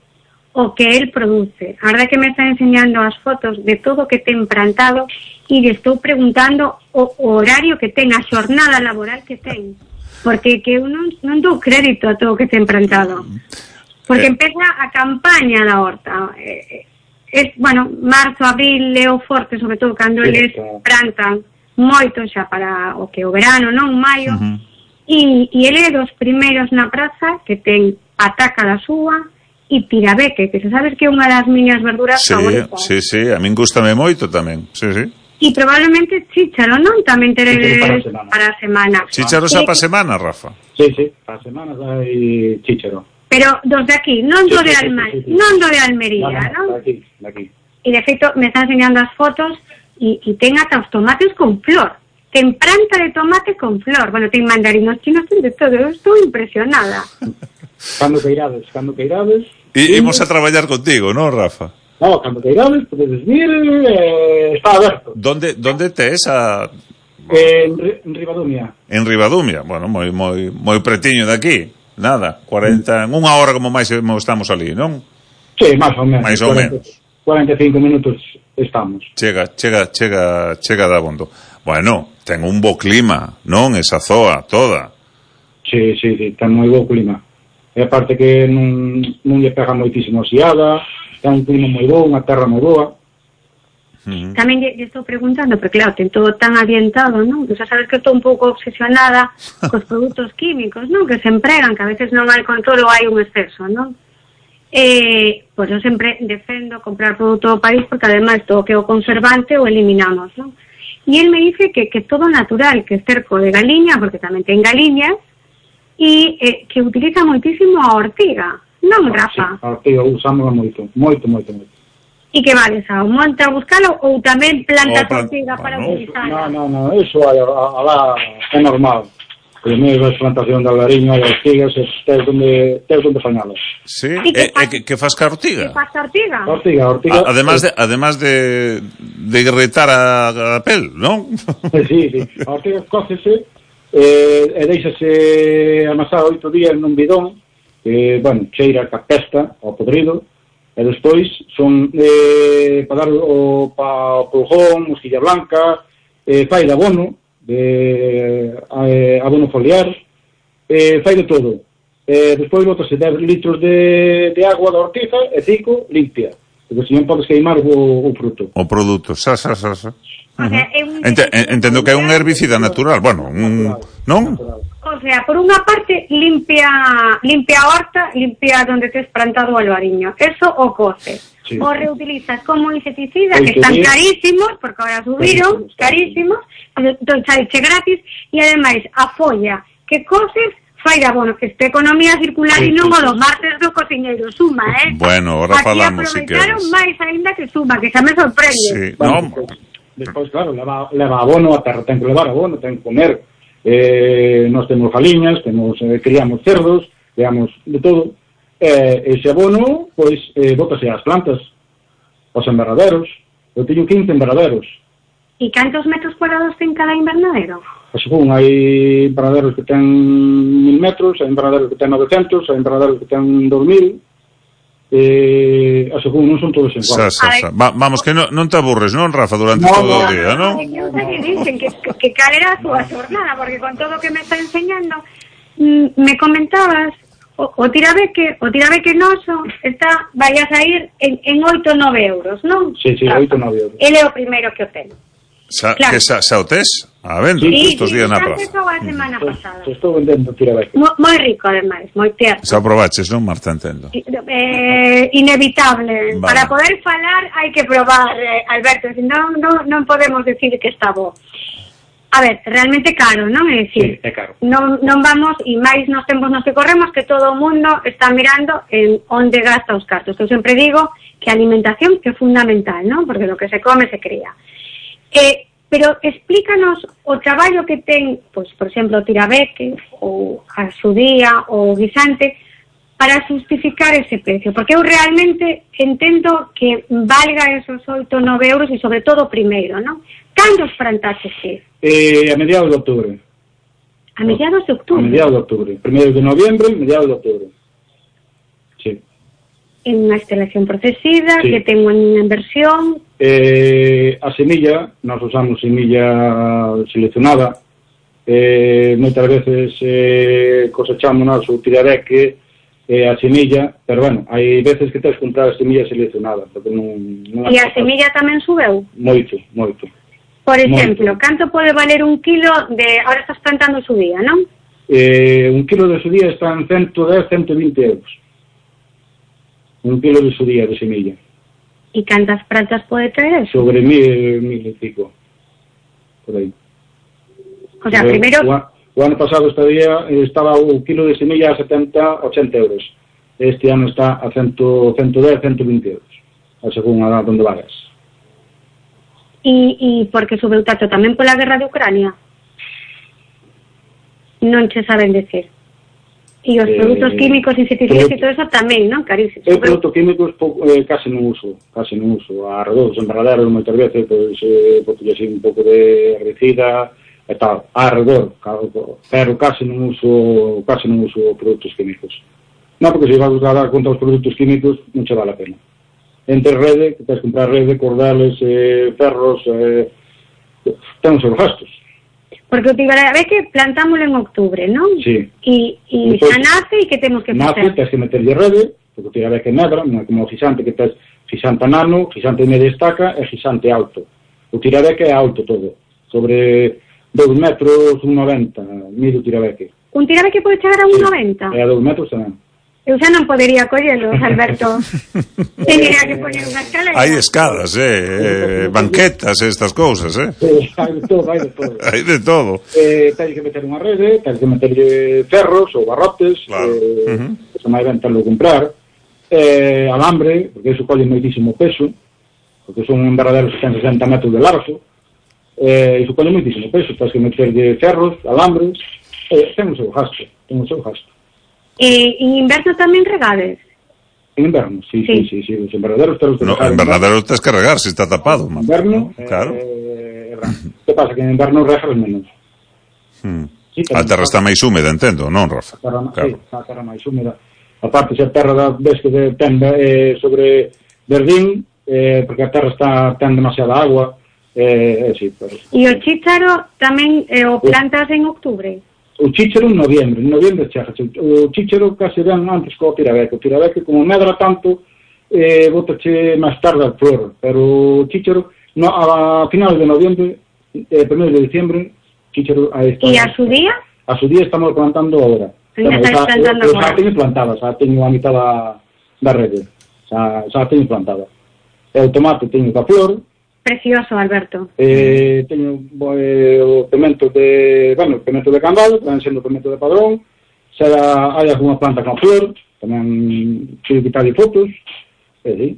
o que el produce. A verdade que me está enseñando as fotos de todo o que ten plantado e le estou preguntando o, o horario que ten, a xornada laboral que ten, porque que eu non, non dou crédito a todo o que ten plantado. Porque eh. empeza a campaña da horta. Eh, es, bueno, marzo, abril, leo forte, sobre todo cando sí, eles claro. plantan moito xa para o que o verano, non? Maio. Uh-huh. E, e ele é dos primeiros na praza que ten pataca da súa e tirabeque, que se sabes que é unha das miñas verduras sí, favoritas. Sí, sí, a min gustame moito tamén. Sí, sí. E probablemente chícharo, non? Tamén teredes para a semana. Chícharo xa para a semana, Rafa? Sí, sí, para a semana hai chícharo. Pero dos de aquí, non do de Almería, non do de Almería, non? De aquí, de aquí. E de feito me está enseñando as fotos e, e ten ata os tomates con flor. Ten planta de tomate con flor. Bueno, ten mandarinos chinos, ten de todo. Eu estou impresionada. Cando que irades, cando que irades... E imos a traballar contigo, non, Rafa? No, cando que irades, podedes vir, eh, está aberto. Donde, donde tes a... Eh, en, en Ribadumia. En Ribadumia, bueno, moi moi moi pretiño de aquí. Nada, cuarenta, en unha hora como máis estamos ali, non? Sí, máis ou menos. Máis ou menos. cuarenta e cinco minutos estamos. Chega, chega, chega, chega de abondo. Bueno, ten un bo clima, non? Esa zoa toda. Sí, sí, sí, ten moi bo clima. E aparte que non, non lle pega moitísimo xiada, ten un clima moi bo, unha terra moi boa. Uh-huh. Tamén lle, lle estou preguntando, porque claro, ten todo tan ambientado, non? Xa sabes que estou un pouco obsesionada cos produtos químicos, non? Que se empregan, que a veces non hai control ou hai un exceso, non? Eh, pois eu sempre defendo comprar produto do país porque ademais todo que o conservante o eliminamos, non? E el me dice que, que todo natural, que é cerco de galiña, porque tamén ten galiñas, e eh, que utiliza moitísimo a ortiga, non, Rafa? Sí, a ortiga usámola moito, moito, moito, moito. E que vales ao monte a buscalo ou tamén plantas oh, ortiga para bueno, utilizar? Non, non, non, eso alá é normal. Primeiro a plantación de albariño e ortigas, tes onde, tes onde fañalas. Sí, e que, e, que, que fas ca ortiga? Que fas ca ortiga? Ortiga, ortiga. A, además de, además de, de irritar a, a pel, non? Sí, sí, a ortiga cócese eh, e deixase amasar oito días nun bidón, que, bueno, cheira ca pesta ao podrido, e despois son eh, para dar o, pa, o pulgón, mosquilla blanca, eh, fai de abono, de eh, abono foliar, eh, fai de todo. Eh, despois botase dez litros de, de agua da ortiga e cinco limpia, porque senón podes queimar o, o fruto. O produto, xa, xa, xa, xa. O sea, é un... Ent entendo que é un herbicida natural, bueno, un, non? O sea, por unha parte limpia limpia a horta, limpia donde tes plantado o albariño. Eso o coce. Sí. O reutilizas como insecticida, que están carísimos, porque ahora subiron, carísimos, entón saiche gratis, e ademais a folla que coces fai de abono, que este economía circular e non o dos martes do cociñeiro suma, eh? Bueno, ahora falamos, si queres. Aquí aproveitaron máis ainda que suma, que xa me sorprende. Sí, no, despois, claro, leva, leva abono, a terra ten que levar abono, ten que comer. Eh, nós temos galiñas, temos, eh, criamos cerdos, criamos de todo. Eh, ese abono, pois, eh, bótase ás plantas, aos embarraderos. Eu teño quince embarraderos. E cantos metros cuadrados ten cada invernadero? Pois, según, hai embarraderos que ten mil metros, hai embarraderos que ten novecentos, hai embarraderos que ten dos mil. Eh, a según, non son todos igual. Sa, sa, sa. Va, vamos, que non, non te aburres, non, Rafa, durante no, todo no, o día, non? No, no, no, que dicen que, que, que cal era a súa xornada, porque con todo o que me está enseñando, mm, me comentabas, o, o tirabeque, o tirabeque noso, está, vai a sair en, en oito, nove euros, non? Sí, sí, oito, nove euros. Ele é o primeiro que o ten. Sa, claro. Que xa, xa o tes? A vendo, sí, estos sí, días na praza. Sí, sí, a semana pasada. Se estou vendendo tirabeque. Moi rico, ademais, moi tierno. Xa probaches, non, Marta, entendo? Eh, inevitable. Vale. Para poder falar hai que probar, eh, Alberto, si non, non, non podemos decir que está bo. A ver, realmente caro, non? É dicir, sí, é caro. Non, non vamos, e máis nos tempos nos que corremos, que todo o mundo está mirando en onde gasta os cartos. Eu sempre digo que a alimentación é fundamental, non? Porque lo que se come se cría. Eh, pero explícanos o traballo que ten, pois, por exemplo, o tirabeque ou a xudía ou o guisante para justificar ese precio, porque eu realmente entendo que valga esos oito, nove euros e sobre todo o primeiro, non? Cando os plantaches que? Eh, a mediados de octubre. A mediados de octubre? A mediados de octubre. Primeiro de noviembre, mediados de octubre. Sí. É unha instalación procesida, Sí. que ten unha inversión. Eh, a semilla, nós usamos semilla seleccionada, eh, moitas veces eh, cosechámonos o tirabeque eh, a semilla, pero bueno, hai veces que tens que comprar a semilla seleccionada, porque non, non E a semilla tamén subeu. moito, moito. Por exemplo, canto pode valer un kilo de... Ahora estás plantando su día, non? Eh, un kilo de sudía está en ciento dez, ciento veinte euros. Un kilo de sudía de semilla. E cantas plantas pode traer eso? Sobre mil, mil y pico. Por aí. O sea, Pero primeiro... O, a- o ano pasado este día eh, estaba o kilo de semilla a setenta, ochenta euros. Este ano está a cien, ciento dez, ciento veinte euros. A según a donde vayas. E, e por que subeu tanto? Tamén pola guerra de Ucrania? Non che saben decir. E os Eh, produtos químicos, insecticidas pero- e todo eso tamén, non? Carísimo. Eu produtos químicos pouco, eh, casi non uso, casi non uso. A redor dos embarraderos moitas veces, pois, eh, porque así un pouco de herbicida e tal, a redor, pero casi non uso, casi non uso produtos químicos. Non, porque se vas a dar contra os produtos químicos, non che vale a pena. Entre rede, que tens que comprar rede, cordales, eh, ferros, eh, ten os seus gastos. Porque o tirabeque plantámoslo en octubre, non? Sí. E, e Depois- xa nace e que temos que Nace, facer? tens que meterlle rede, porque o tirabeque medra, non é como o xisante que tens xisante nano, xisante media estaca e xisante alto. O tirabeque é alto todo, sobre dous metros, un noventa, mide o tirabeque. Un tirabeque pode chegar a un noventa? E a dous metros tamén. Eu xa non podería collelo, Alberto. Tería que poñer unha escalera. Hai escadas, eh, eh, banquetas, estas cousas, eh. Eh, hai de todo, hai de todo. Hai de todo. Eh, tens que meter unha rede, tens que meterlle ferros ou barrotes, Claro. eh, Ujú. que se máis ben tenlo comprar, eh, alambre, porque iso colle moitísimo peso, porque son embarraderos que ten sesenta metros de largo, eh, iso colle moitísimo peso, tens que meterlle ferros, alambres, eh, ten o seu gasto, ten o seu gasto. E en inverno tamén regades? En inverno, sí, sí, sí, sí, os embarraderos telos que No, dejar en verdadero tens que regar se está tapado, man. inverno, Claro. eh, que pasa? Que en inverno regas menos. Hmm. Sí, A terra está máis húmeda, entendo, non, Rafa? A terra, Claro. sí, a terra máis húmeda. Aparte, se a terra da, ves que de- ten eh, sobre verdín, eh, porque a terra está ten demasiada agua, eh, eh, sí, pero... E o chícharo tamén eh, o plantas en octubre? O chícharo en noviembre, en noviembre chegas. O chícharo case ben antes co tirabeque. O tirabeque, como medra tanto, eh, botache máis tarde a flor, pero o chícharo, no, a finales de noviembre, eh, primeiro de diciembre, chícharo aí está. E a su día? A su día estamos plantando agora. Ainda estáis plantando eu, eu agora. xa teño plantada, xa teño a mitad da, da rede. Xa, xa teño plantada. E o tomate teño ca flor, Precioso, Alberto. eh, teño eh, o pimento de, bueno, o pimento de cambado, tamén sendo pimento de padrón, xa hai algunha planta con flor, tamén teño que quitarlle fotos, e sí.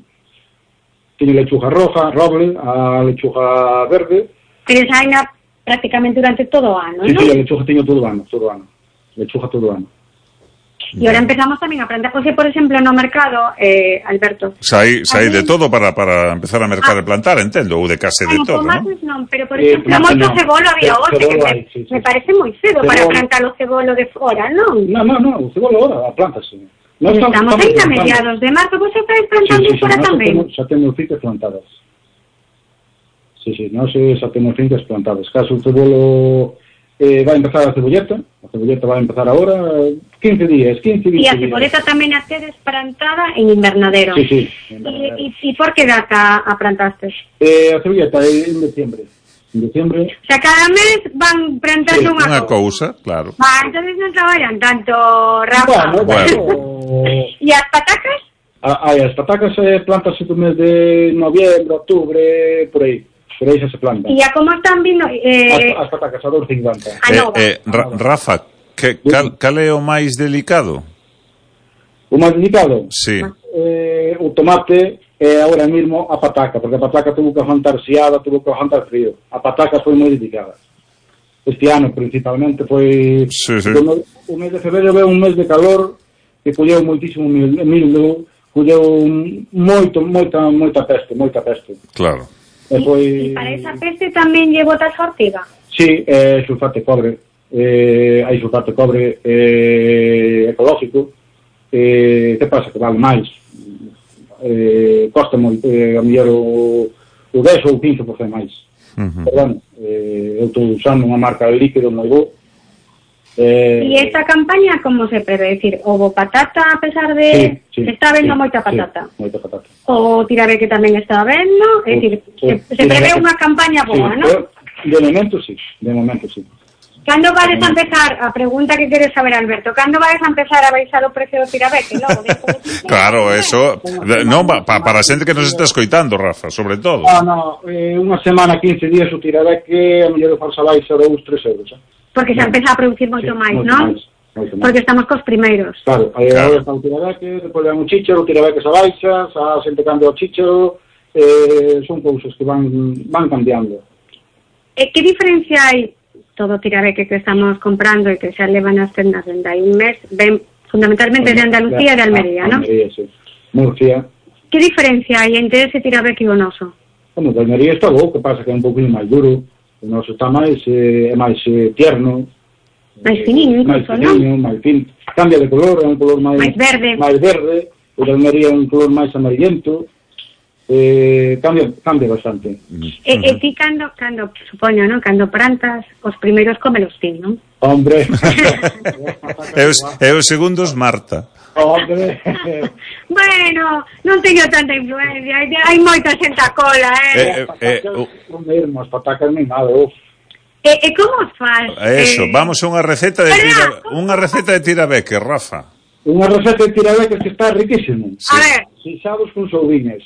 Teño lechuga roja, roble, a lechuga verde, Pero esa ainda prácticamente durante todo o ano, sí, non? sí, a lechuga teño todo o ano, todo o ano, lechuga todo o ano. E ahora empezamos tamén a plantar, porque, por exemplo, no mercado, eh, Alberto, Sai, sai de Aí- todo para, para empezar a mercar e plantar, entendo, ou de case de Como todo, non? tomates non, pero por Eh, exemplo, tomate moito non. cebolo había Ce- hoxe, que cebolo me, hai, sí, sí. me parece moi cedo para Cebolo- plantar o cebolo de fora, non? No, no, no, o cebolo ahora, a plantase. No, Estamos ainda a plantando. mediados de marzo, vos estáis Sí, plantando sí, sí, fora nós xa tamén? temos, xa temos fincas plantadas. Sí, sí, nós eh, xa temos fincas plantadas. Caso o cebolo eh, vai empezar a cebolleta, a cebolleta vai empezar agora, eh, quince días, quince, E vinte a días. ceboleta tamén a tedes plantada en invernadero. Sí, sí. E, e, e por que data a plantastes? Eh, a cebolleta é en decembre. En decembre, O sea, cada mes van plantando Sí, unha Unha cousa. cousa, claro. Va, entonces non traballan tanto, Rafa. bueno, Bueno. E as patacas? a, a, as patacas eh, plantase do mes de noviembre, octubre, por aí. Por aí xa se planta. E a como están vindo? Eh, As, as patacas a dous cincuenta. a Eh, nova. eh, Ra- Rafa, que, cal, cal é o máis delicado? O máis delicado? Sí. Eh, o tomate é agora mesmo a pataca, porque a pataca tuvo que aguantar xiada, tuvo que aguantar frío. A pataca foi moi delicada. Este ano, principalmente, foi... Sí, sí. O, mes, o mes de febrero veo un mes de calor que colleu moitísimo mil, mildo, colleu moito, moita, moita peste, moita peste. Claro. E foi... E para esa peste tamén lle botas ortiga? Sí, é sulfato de cobre. Eh, hai sulfato de cobre eh, ecológico. Eh, que pasa? Que vale máis. eh, costa moito, eh, a mellor o, o dez ou o quince por cento máis. Uh-huh. Pero bueno, eh, eu estou usando unha marca de líquido moi boa. Eh, e esta campaña como se prevé? Decir, houve patata a pesar de... Sí, sí, está vendo sí, moita patata? Sí, moita patata. O tirabeque tamén está vendo? É dicir, se, se prevé unha campaña boa, sí, non? De momento sí, de momento sí. Cando vades a empezar, a pregunta que queres saber, Alberto, cando vades a empezar a baixar o precio do tirabeque? Logo, claro, eso, non, pa, para a xente que nos está escoitando, Rafa, sobre todo. Ah, no, eh, unha semana, quince días o tirabeque, a mellor farsa baixa dous, tres euros, eh? Porque xa empeza a producir moito sí, máis, moito non? Máis, moito máis. Porque estamos cos primeiros. Claro, aí claro. Agora está o tirabeque, depois ven o chícharo, o tirabeque xa baixa, xa xente cambia o chícharo, eh, son cousas que van van cambiando. E que diferencia hai todo o tirabeque que estamos comprando e que xa levan as tendas dende hai un mes, ven fundamentalmente de Andalucía e de Almería, non? Almería, sí. Murcia. Que diferencia hai entre ese tirabeque e o noso? Bueno, de Almería está bo, que pasa que é un pouquinho máis duro. O noso está máis, eh, máis eh, tierno. Máis fininho, máis fininho, non? Máis fin. Cambia de color, é un color máis... Máis verde. Máis verde. O de Almería é un color máis amarillento. Eh, cambia, cambia bastante. E, e ti cando, cando, supoño, non? Cando plantas, os primeiros comelos ti, non? Hombre. e, os, e os segundos, Marta. Hombre. Bueno, non teño tanta influencia, hai, hai moita xente a cola, eh? eh, eh, eh non mesmo, as patacas nem nada, uf. E, e como faz? Eso, eh... vamos a unha receta de tira, unha receta de tirabeque, Rafa. Unha receta de tirabeque que está riquísimo. Sí. A ver. Xixados con souviñas.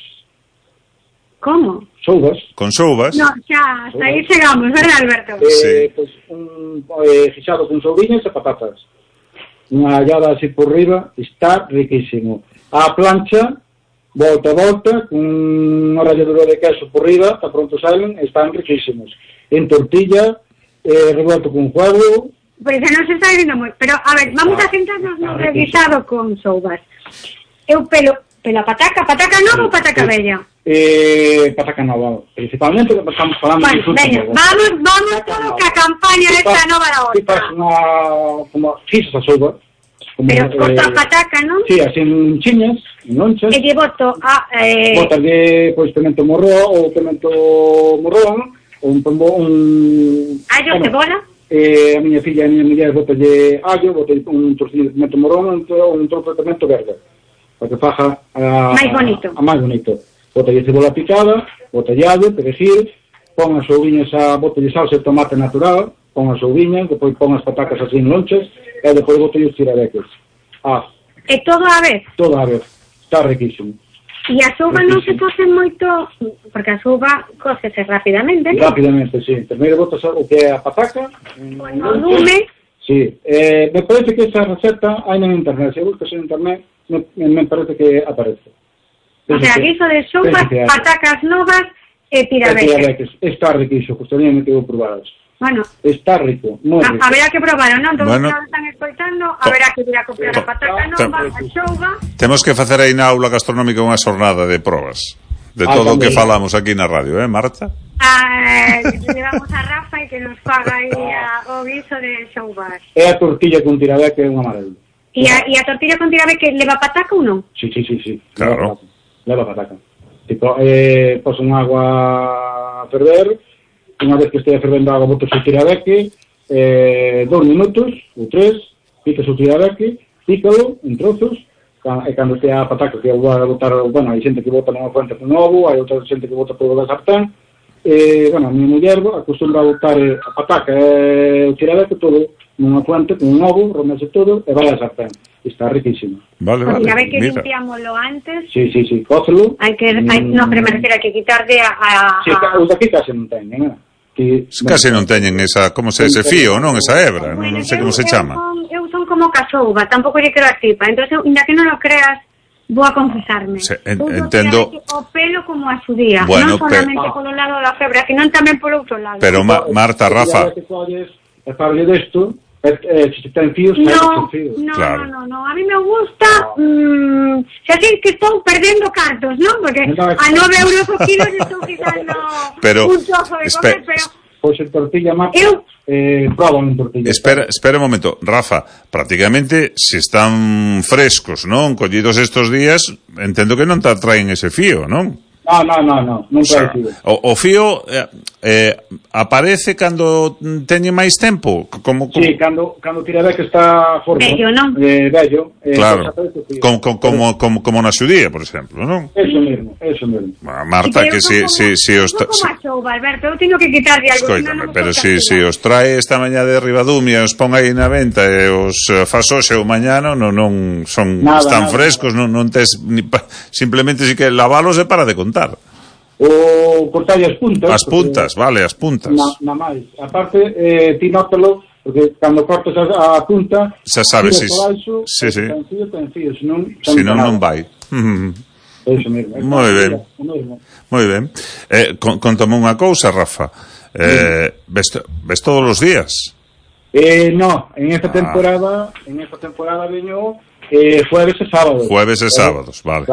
Como? Soubas. Con soubas. No, xa, hasta aí chegamos, verdad, Alberto? Eh, sí. Pues, un eh, xixado con souviñas e patatas. Unha hallada así por riba, está riquísimo. A plancha, volta a volta, con unha ralladura de queso por riba, está pronto salen, están riquísimos. En tortilla, eh, revuelto con huevo. Pois pues, non se está vindo moi, pero a ver, vamos ah, a centrarnos no revisado con soubas. Eu pelo, pela pataca, pataca nova ou pataca sí. Bella? Eh, pataca nova, principalmente que estamos falando bueno, de venga, vamos, vamos todo que a campaña desta nova da outra. Si faz unha, como, fixas a souba. Como, pero corto eh, a pataca, non? Sí, así en chiñas, en lonchas. E lle boto a... Eh... Botas de, pois, pimento morró, ou pimento morrón, ou un pombo, un... Allo, bueno, cebola? Eh, a miña filla e a miña muller botalle allo, botalle un trocillo de pimento morrón, ou un trozo de pimento verde, para que faja a... máis bonito. A, a máis bonito. Botalle cebola picada, botalle allo, perejil, pon as ouviñas a... botalle salsa de tomate natural, pon as ouviñas, depois pon as patacas así en lonchas, e depois botalle os tirabeques. Ah. E todo a vez? Todo a vez. Está riquísimo. E a souba non se cose moito, porque a souba cócese rapidamente, non? Rapidamente, sí. Primeiro botas o que é a pataca. No lume. Sí. Eh, me parece que esa receta hai en internet. Se buscas en internet, me, me parece que aparece. O sea, guiso de souba, patacas novas e tirabeques. E tirabeques. Está riquísimo. Justaría me quedo probadas. Bueno, está rico, moi rico. A, haberá que probar, non? Todos bueno, que están escoitando, haberá que ir a comprar a pataca nova, a xouga. Temos que facer aí na aula gastronómica unha xornada de probas de ah, todo o que falamos aquí na radio, eh, Marta? Ah, le vamos a Rafa e que nos faga aí a, o guiso de xoubas. É a tortilla con tirabeque, é unha maravilla. E a, e a tortilla con tirabeque leva pataca ou non? Sí, sí, sí, sí. Claro. Leva pataca. Tipo, eh, pos un agua a ferver. Unha vez que estea fervendo a agua, botas o tirabeque, eh, dos minutos, ou tres, picas o tirabeque, pícalo en trozos, e cando estea a pataca, que vai a botar, bueno, hai xente que bota nunha fuente con ovo, hai outra xente que bota todo da sartén, e, bueno, a minha muller acostumbra a botar a pataca e o tirabeque todo nunha fuente con un ovo, romese todo, e vai a sartén. Está riquísimo. Vale, vale. O tirabeque limpiámoslo antes. Sí, sí, sí, cócelo. Hai que, hai, mm. no, pero me refiero, hai que quitar de a... a sí, os daqui case non teñen, eh? Que, case non teñen esa, como se ese fío, non? Esa hebra, bueno, non sei eu, como se eu chama. Son, eu son como casouba, tampouco lle quero a tripa, entón, inda que non lo creas, vou a confesarme. Se, en, entendo... O pelo como a su día, bueno, non solamente pe... polo lado da febra, senón tamén polo outro lado. Pero, Ma, Marta, Rafa... E parle desto, eh, se ten fíos, no, fíos. No, claro. no, no, no, a mí me gusta, mmm, xa sei que estou perdendo cartos, non? Porque no, a nove euros o kilo estou quitando pero, un trozo de comer, pero... Pois en tortilla, Marta, eu, eh, proban un tortilla. Espera, espera un momento, Rafa, prácticamente se están frescos, non? Collidos estos días, entendo que non te traen ese fío, non? No, no, no, no, non O sea, trae fío. o, o fío eh, eh, aparece cando teñe máis tempo, como, como... Sí, cando, cando tira ve que está forno. Bello, non? Eh, bello. Eh, Claro, pues aparece fío. como, como, como, como, como na xudía, por exemplo, non? Eso mesmo, eso mesmo. Ah, Marta, que si, si, si os... Non como a xouba, Alberto, eu teño que quitarle algo. Escoítame, pero si, si os trae esta mañá de Ribadumia e os pon aí na venta e os eh, fas hoxe ou mañana, non, non son Nada, están nada, frescos, non, non tes ni pa, simplemente si que lavalos e para de contar. O cortalle as puntas. As puntas, vale, as puntas. Na, na máis. Aparte, eh, ti nótalo, porque cando cortas a, a punta, Xa sabes, tiras si, por baixo, sí, sí. ten fío, ten fío, senón, Si non, non vai. Eso mesmo. Moi ben. O mesmo. Moi ben. Eh, con, contame unha cousa, Rafa. Eh, ves, ves todos os días? Eh, no, en esta Ah. temporada, en esta temporada veño eh, jueves e sábados. Jueves e sábados, vale.